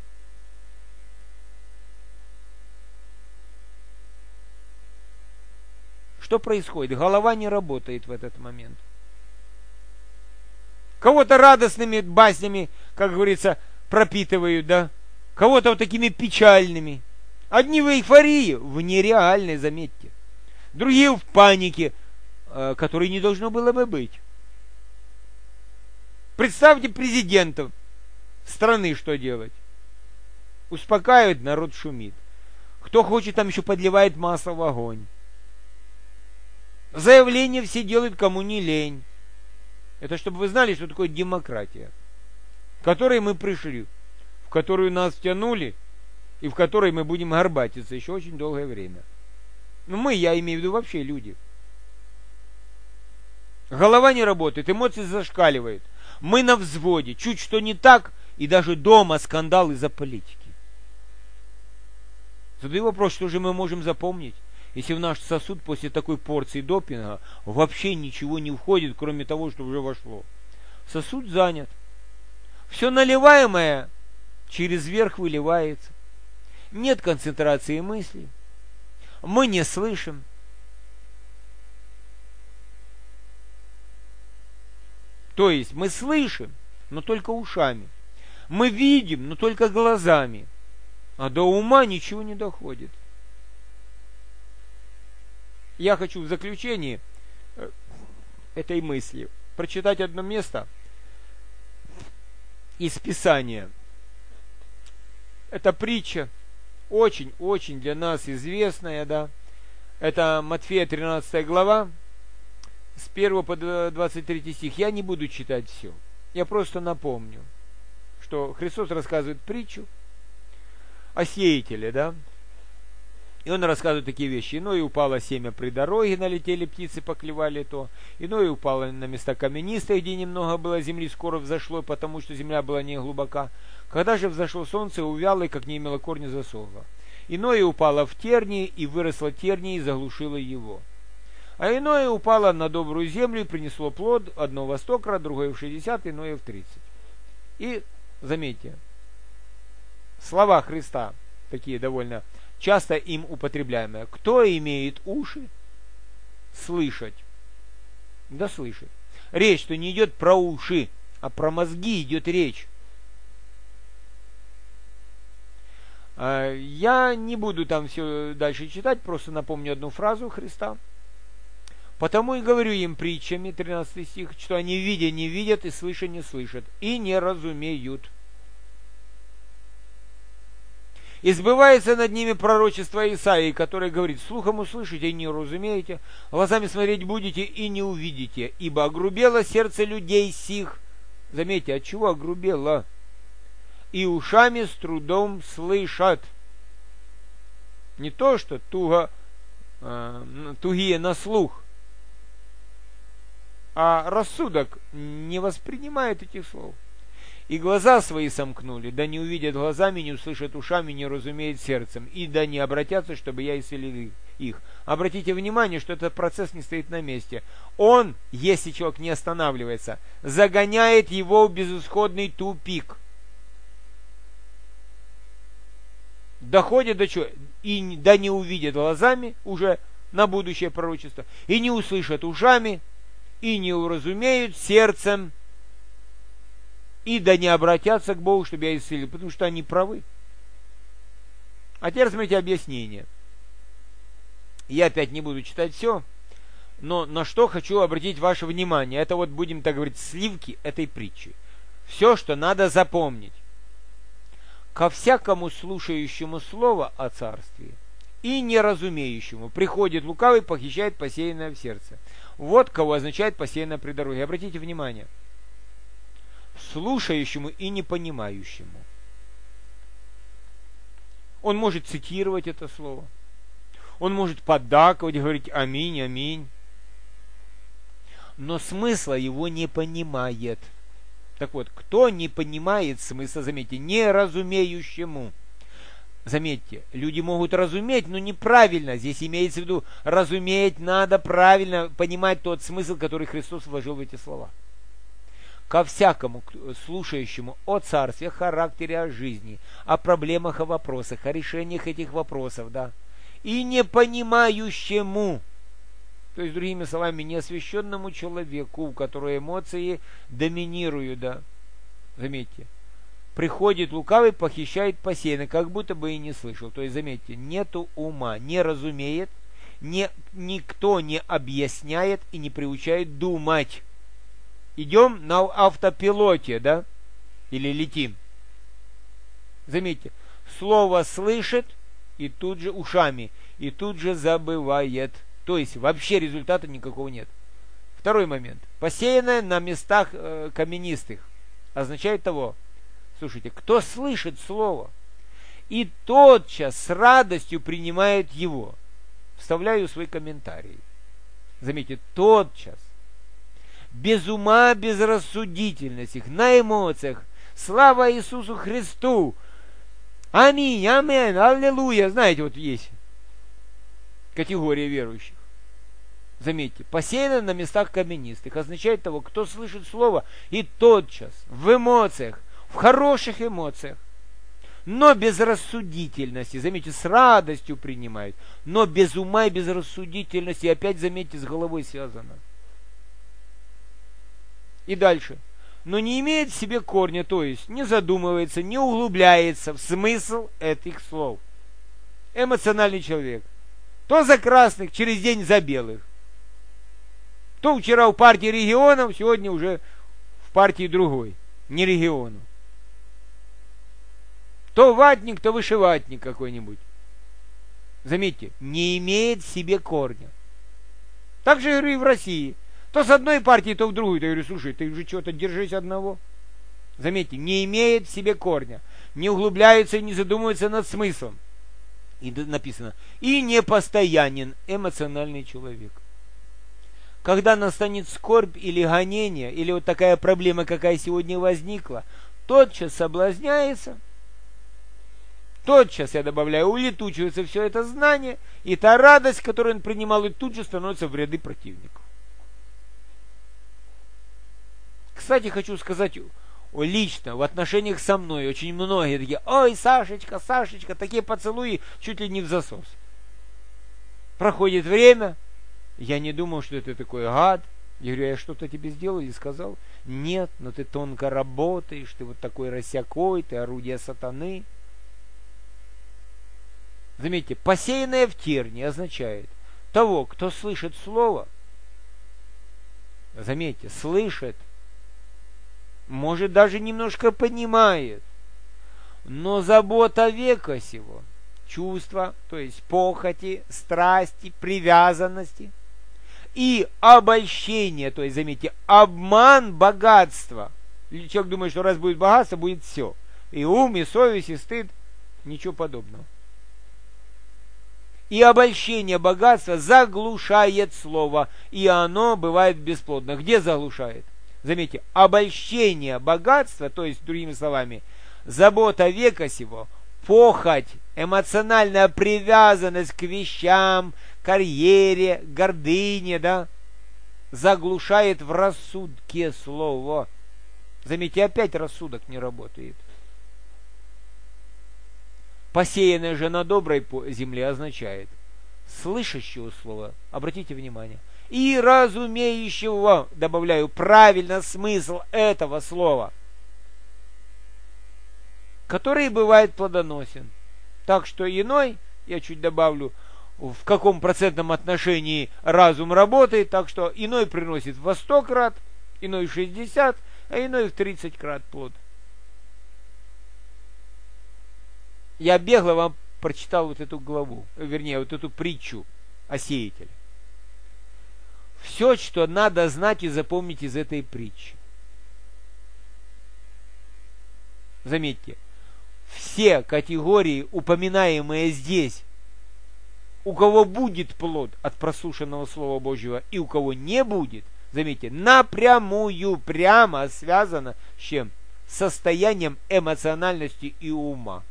Что происходит? Голова не работает в этот момент. Кого-то радостными баснями, как говорится, пропитывают, да? Кого-то вот такими печальными. Одни в эйфории, в нереальной, заметьте. Другие в панике, которой не должно было бы быть. Представьте президентов страны, что делать. Успокаивает, народ шумит. Кто хочет, там еще подливает масло в огонь. Заявления все делают, кому не лень. Это чтобы вы знали, что такое демократия, к которой мы пришли, в которую нас втянули, и в которой мы будем горбатиться еще очень долгое время. Ну, мы, я имею в виду вообще люди. Голова не работает, эмоции зашкаливают. Мы на взводе, чуть что не так, и даже дома скандал из-за политики. Задаю вопрос, что же мы можем запомнить, если в наш сосуд после такой порции допинга вообще ничего не входит, кроме того, что уже вошло. Сосуд занят. Все наливаемое через верх выливается. Нет концентрации мыслей. Мы не слышим. То есть мы слышим, но только ушами. Мы видим, но только глазами. А до ума ничего не доходит. Я хочу в заключении этой мысли прочитать одно место из Писания. Это притча, очень-очень для нас известная, да. Это Матфея тринадцатая глава, с первого по двадцать третий стих. Я не буду читать все. Я просто напомню, что Христос рассказывает притчу о сеятеле, да. И он рассказывает такие вещи. Иное упало семя при дороге, налетели птицы, поклевали то. Иное упало на места каменистые, где немного было земли, скоро взошло, потому что земля была не глубока. Когда же взошло солнце, увяло, и как не имело корня, засохло. Иное упало в тернии, и выросло тернии, и заглушило его. А иное упало на добрую землю, и принесло плод, одно во сто крат, другое в шестьдесят, иное в тридцать. И заметьте, слова Христа, такие довольно часто им употребляемые. Кто имеет уши, слышать. Да слышать. Речь-то не идет про уши, а про мозги идет речь. Я не буду там все дальше читать, просто напомню одну фразу Христа. Потому и говорю им притчами, тринадцатый стих, что они видя не видят и слыша не слышат, и не разумеют. И сбывается над ними пророчество Исаии, которое говорит: слухом услышите и не разумеете, глазами смотреть будете и не увидите, ибо огрубело сердце людей сих. Заметьте, от чего огрубело? И ушами с трудом слышат. Не то, что туго, э, тугие на слух, а рассудок не воспринимает этих слов. И глаза свои сомкнули, да не увидят глазами, не услышат ушами, не разумеют сердцем, и да не обратятся, чтобы я исцелил их. Обратите внимание, что этот процесс не стоит на месте. Он, если человек не останавливается, загоняет его в безысходный тупик. Доходит до чего? И да не увидят глазами уже на будущее пророчество, и не услышат ушами, и не уразумеют сердцем, и да не обратятся к Богу, чтобы я исцелил, потому что они правы. А теперь смотрите объяснение. Я опять не буду читать все, но на что хочу обратить ваше внимание. Это вот, будем так говорить, сливки этой притчи. Все, что надо запомнить. Ко всякому слушающему слово о царстве и неразумеющему приходит лукавый, похищает посеянное в сердце. Вот кого означает посеянное при дороге. Обратите внимание. Слушающему и не понимающему. Он может цитировать это слово. Он может поддакивать, говорить аминь, аминь. Но смысла его не понимает. Так вот, кто не понимает смысла, заметьте, неразумеющему. Заметьте, люди могут разуметь, но неправильно. Здесь имеется в виду, разуметь надо правильно, понимать тот смысл, который Христос вложил в эти слова. Ко всякому слушающему о царстве, о характере, о жизни, о проблемах, о вопросах, о решениях этих вопросов, да, и не понимающему, то есть, другими словами, неосвященному человеку, у которого эмоции доминируют, да, заметьте, приходит лукавый, похищает посеянное, как будто бы и не слышал. То есть, заметьте, нету ума, не разумеет, не, никто не объясняет и не приучает думать. Идем на автопилоте, да, или летим. Заметьте, слово слышит, и тут же ушами, и тут же забывает. То есть вообще результата никакого нет. Второй момент. Посеянное на местах э, каменистых означает того, слушайте, кто слышит слово и тотчас с радостью принимает его. Вставляю свои комментарии. Заметьте, тотчас. Без ума, без рассудительности, на эмоциях. Слава Иисусу Христу! Аминь, амин, аллилуйя. Знаете, вот есть категория верующих. Заметьте, посеяно на местах каменистых означает того, кто слышит слово и тотчас, в эмоциях, в хороших эмоциях, но без рассудительности, заметьте, с радостью принимает, но без ума и без рассудительности, опять, заметьте, с головой связано. И дальше. Но не имеет в себе корня, то есть не задумывается, не углубляется в смысл этих слов. Эмоциональный человек. То за красных, через день за белых. То вчера в партии регионов, сегодня уже в партии другой, не региону. То ватник, то вышиватник какой-нибудь. Заметьте, не имеет в себе корня. Так же, я говорю, и в России. То с одной партии, то в другую. Я говорю, слушай, ты же что-то держись одного. Заметьте, не имеет в себе корня. Не углубляется и не задумывается над смыслом. И написано, и непостоянен, эмоциональный человек. Когда настанет скорбь или гонение, или вот такая проблема, какая сегодня возникла, тотчас соблазняется, тотчас, я добавляю, улетучивается все это знание, и та радость, которую он принимал, и тут же становится в ряды противников. Кстати, хочу сказать, лично в отношениях со мной очень многие такие: ой, Сашечка, Сашечка, такие поцелуи чуть ли не в засос. Проходит время, я не думал, что ты такой гад. Я говорю: я что-то тебе сделал или сказал? Нет, но ты тонко работаешь, ты вот такой рассякой, ты орудие сатаны. Заметьте, посеянное в тернии означает того, кто слышит слово. Заметьте, слышит, может даже немножко понимает, но забота века сего, чувства, то есть похоти, страсти, привязанности и обольщение, то есть, заметьте, обман богатства. Человек думает, что раз будет богатство, будет все. И ум, и совесть, и стыд. Ничего подобного. И обольщение богатства заглушает слово, и оно бывает бесплодно. Где заглушает? Заметьте, обольщение богатства, то есть, другими словами, забота века сего, похоть, эмоциональная привязанность к вещам, карьере, гордыне, да, заглушает в рассудке слово. Заметьте, опять рассудок не работает. Посеянное же на доброй земле означает слышащего слова, обратите внимание, и разумеющего, добавляю правильно смысл этого слова, который бывает плодоносен. Так что иной, я чуть добавлю, в каком процентном отношении разум работает, так что иной приносит во сто крат, иной в шестьдесят, а иной в тридцать крат плод. Я бегло вам прочитал вот эту главу, вернее, вот эту притчу о сеятеле. Все, что надо знать и запомнить из этой притчи. Заметьте, все категории, упоминаемые здесь, у кого будет плод от прослушанного Слова Божьего и у кого не будет, заметьте, напрямую, прямо связано с чем? Состоянием эмоциональности и ума.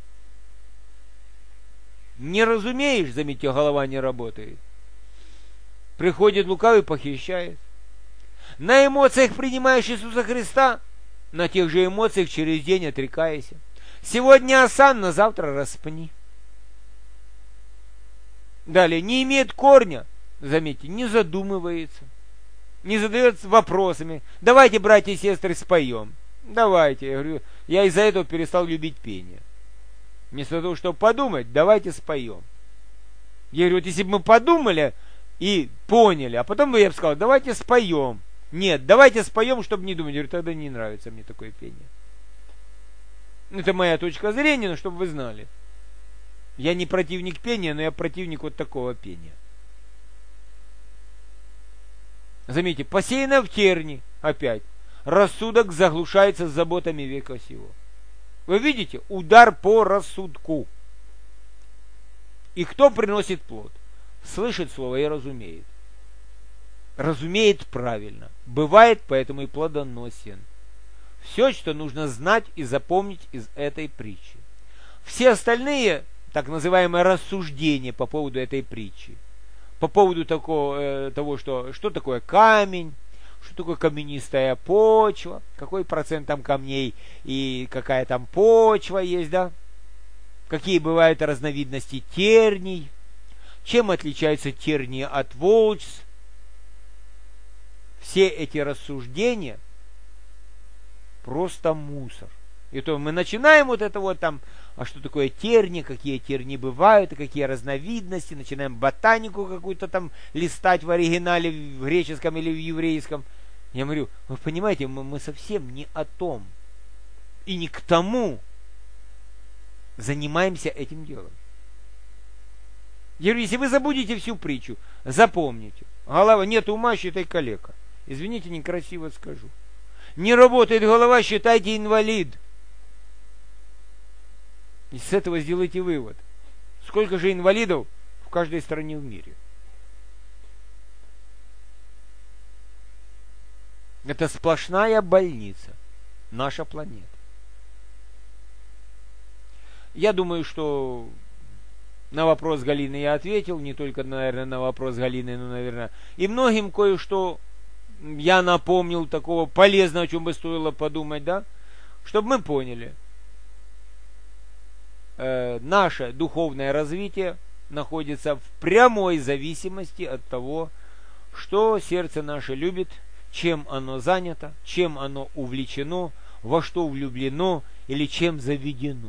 Не разумеешь, заметьте, голова не работает. Приходит лукавый, похищает. На эмоциях принимаешь Иисуса Христа, на тех же эмоциях через день отрекайся. Сегодня осанна, завтра распни. Далее, не имеет корня, заметьте, не задумывается, не задается вопросами. Давайте, братья и сестры, споем. Давайте. Я говорю, я из-за этого перестал любить пение. Вместо того, чтобы подумать, давайте споем. Я говорю, вот если бы мы подумали и поняли, а потом бы я бы сказал, давайте споем. Нет, давайте споем, чтобы не думать. Я говорю, тогда не нравится мне такое пение. Это моя точка зрения, но чтобы вы знали. Я не противник пения, но я противник вот такого пения. Заметьте, посеяно в терни, опять, рассудок заглушается заботами века сего. Вы видите, удар по рассудку. И кто приносит плод? Слышит слово и разумеет. Разумеет правильно. Бывает поэтому и плодоносен. Все, что нужно знать и запомнить из этой притчи. Все остальные, так называемые рассуждения по поводу этой притчи, по поводу такого, э, того, что, что такое камень, что такое каменистая почва, какой процент там камней и какая там почва есть, да? Какие бывают разновидности терний, чем отличаются тернии от волчьих. Все эти рассуждения просто мусор. И то мы начинаем вот это вот там, а что такое терни, какие терни бывают, и какие разновидности, начинаем ботанику какую-то там листать в оригинале, в греческом или в еврейском. Я говорю, вы понимаете, мы, мы совсем не о том и не к тому занимаемся этим делом. Я говорю, если вы забудете всю притчу, запомните. Голова, нет ума, считай калека. Извините, некрасиво скажу. Не работает голова, считайте инвалид. И с этого сделайте вывод. Сколько же инвалидов в каждой стране в мире? Это сплошная больница. Наша планета. Я думаю, что на вопрос Галины я ответил. Не только, наверное, на вопрос Галины, но, наверное, и многим кое-что я напомнил такого полезного, о чем бы стоило подумать, да? Чтобы мы поняли, э, наше духовное развитие находится в прямой зависимости от того, что сердце наше любит, чем оно занято, чем оно увлечено, во что влюблено или чем заведено.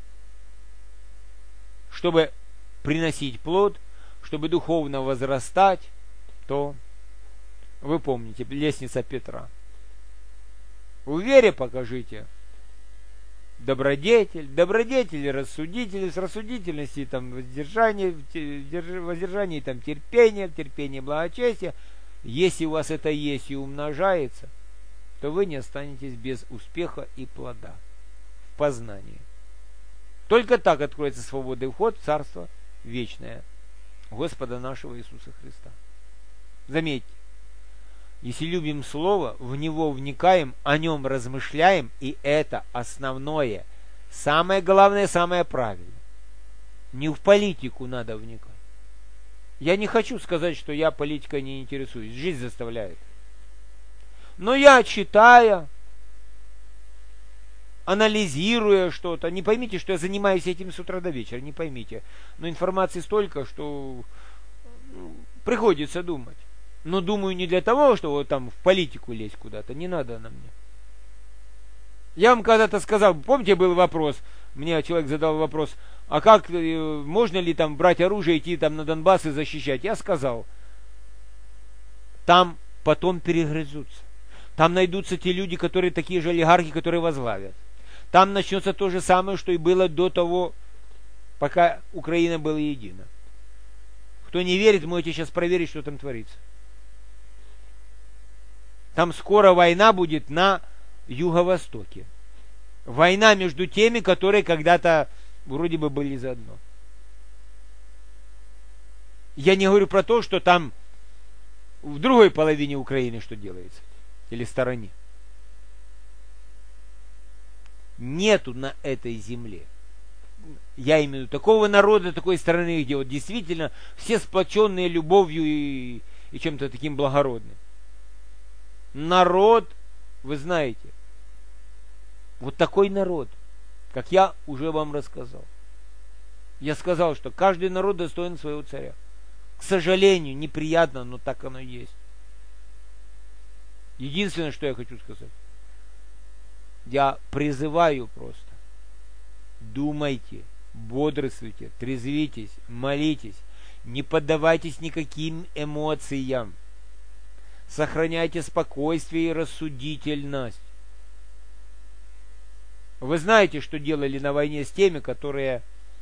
Чтобы приносить плод, чтобы духовно возрастать, то вы помните, лестница Петра. В вере покажите добродетель, добродетель, рассудитель, с рассудительности там воздержание, воздержание там терпение, терпение благочестие. Если у вас это есть и умножается, то вы не останетесь без успеха и плода в познании. Только так откроется свободный вход в Царство Вечное Господа нашего Иисуса Христа. Заметьте, если любим Слово, в него вникаем, о нем размышляем, и это основное, самое главное, самое правильное. Не в политику надо вникать. Я не хочу сказать, что я политикой не интересуюсь, жизнь заставляет. Но я, читая, анализируя что-то, не поймите, что я занимаюсь этим с утра до вечера, не поймите. Но информации столько, что приходится думать. Но думаю не для того, что вот там в политику лезть куда-то, не надо на мне. Я вам когда-то сказал, помните, был вопрос, мне человек задал вопрос, а как, можно ли там брать оружие, идти там на Донбасс и защищать? Я сказал, там потом перегрызутся. Там найдутся те люди, которые такие же олигархи, которые возглавят. Там начнется то же самое, что и было до того, пока Украина была едина. Кто не верит, можете сейчас проверить, что там творится. Там скоро война будет на юго-востоке. Война между теми, которые когда-то вроде бы были заодно. Я не говорю про то, что там в другой половине Украины что делается. Или стороне. Нету на этой земле, я имею в виду, такого народа, такой страны, где вот действительно все сплоченные любовью и, и чем-то таким благородным. Народ, вы знаете, вот такой народ, как я уже вам рассказал. Я сказал, что каждый народ достоин своего царя. К сожалению, неприятно, но так оно и есть. Единственное, что я хочу сказать, я призываю просто, думайте, бодрствуйте, трезвитесь, молитесь, не поддавайтесь никаким эмоциям, сохраняйте спокойствие и рассудительность. Вы знаете, что делали на войне с теми, которые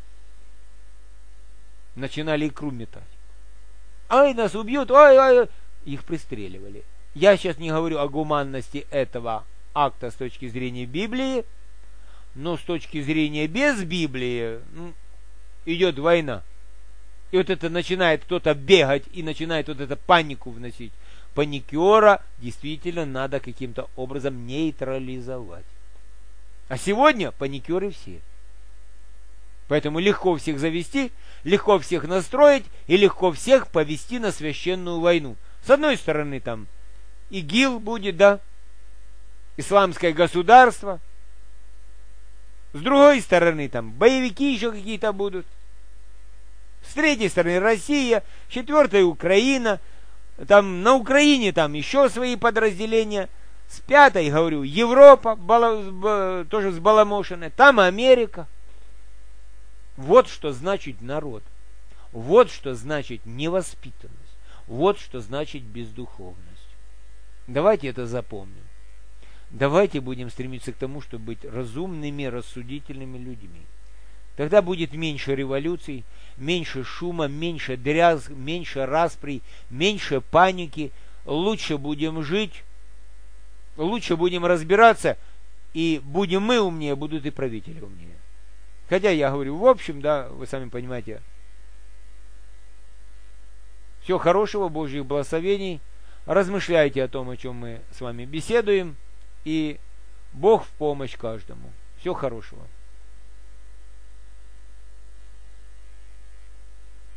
начинали икру метать. Ай, нас убьют, ай, ай, их пристреливали. Я сейчас не говорю о гуманности этого акта с точки зрения Библии, но с точки зрения без Библии ну, идет война. И вот это начинает кто-то бегать и начинает вот эту панику вносить. Паникера действительно надо каким-то образом нейтрализовать. А сегодня паникеры все. Поэтому легко всех завести, легко всех настроить и легко всех повести на священную войну. С одной стороны там ИГИЛ будет, да, исламское государство. С другой стороны там боевики еще какие-то будут. С третьей стороны Россия, с четвертой Украина. Там на Украине там еще свои подразделения. С пятой, говорю, Европа бала, тоже взбаламошенная. Там Америка. Вот что значит народ. Вот что значит невоспитанность. Вот что значит бездуховность. Давайте это запомним. Давайте будем стремиться к тому, чтобы быть разумными, рассудительными людьми. Тогда будет меньше революций, меньше шума, меньше дрязг, меньше расприй, меньше паники. Лучше будем жить, лучше будем разбираться, и будем мы умнее, будут и правители умнее. Хотя я говорю, в общем, да, вы сами понимаете. Всего хорошего, Божьих благословений. Размышляйте о том, о чем мы с вами беседуем. И Бог в помощь каждому. Всего хорошего.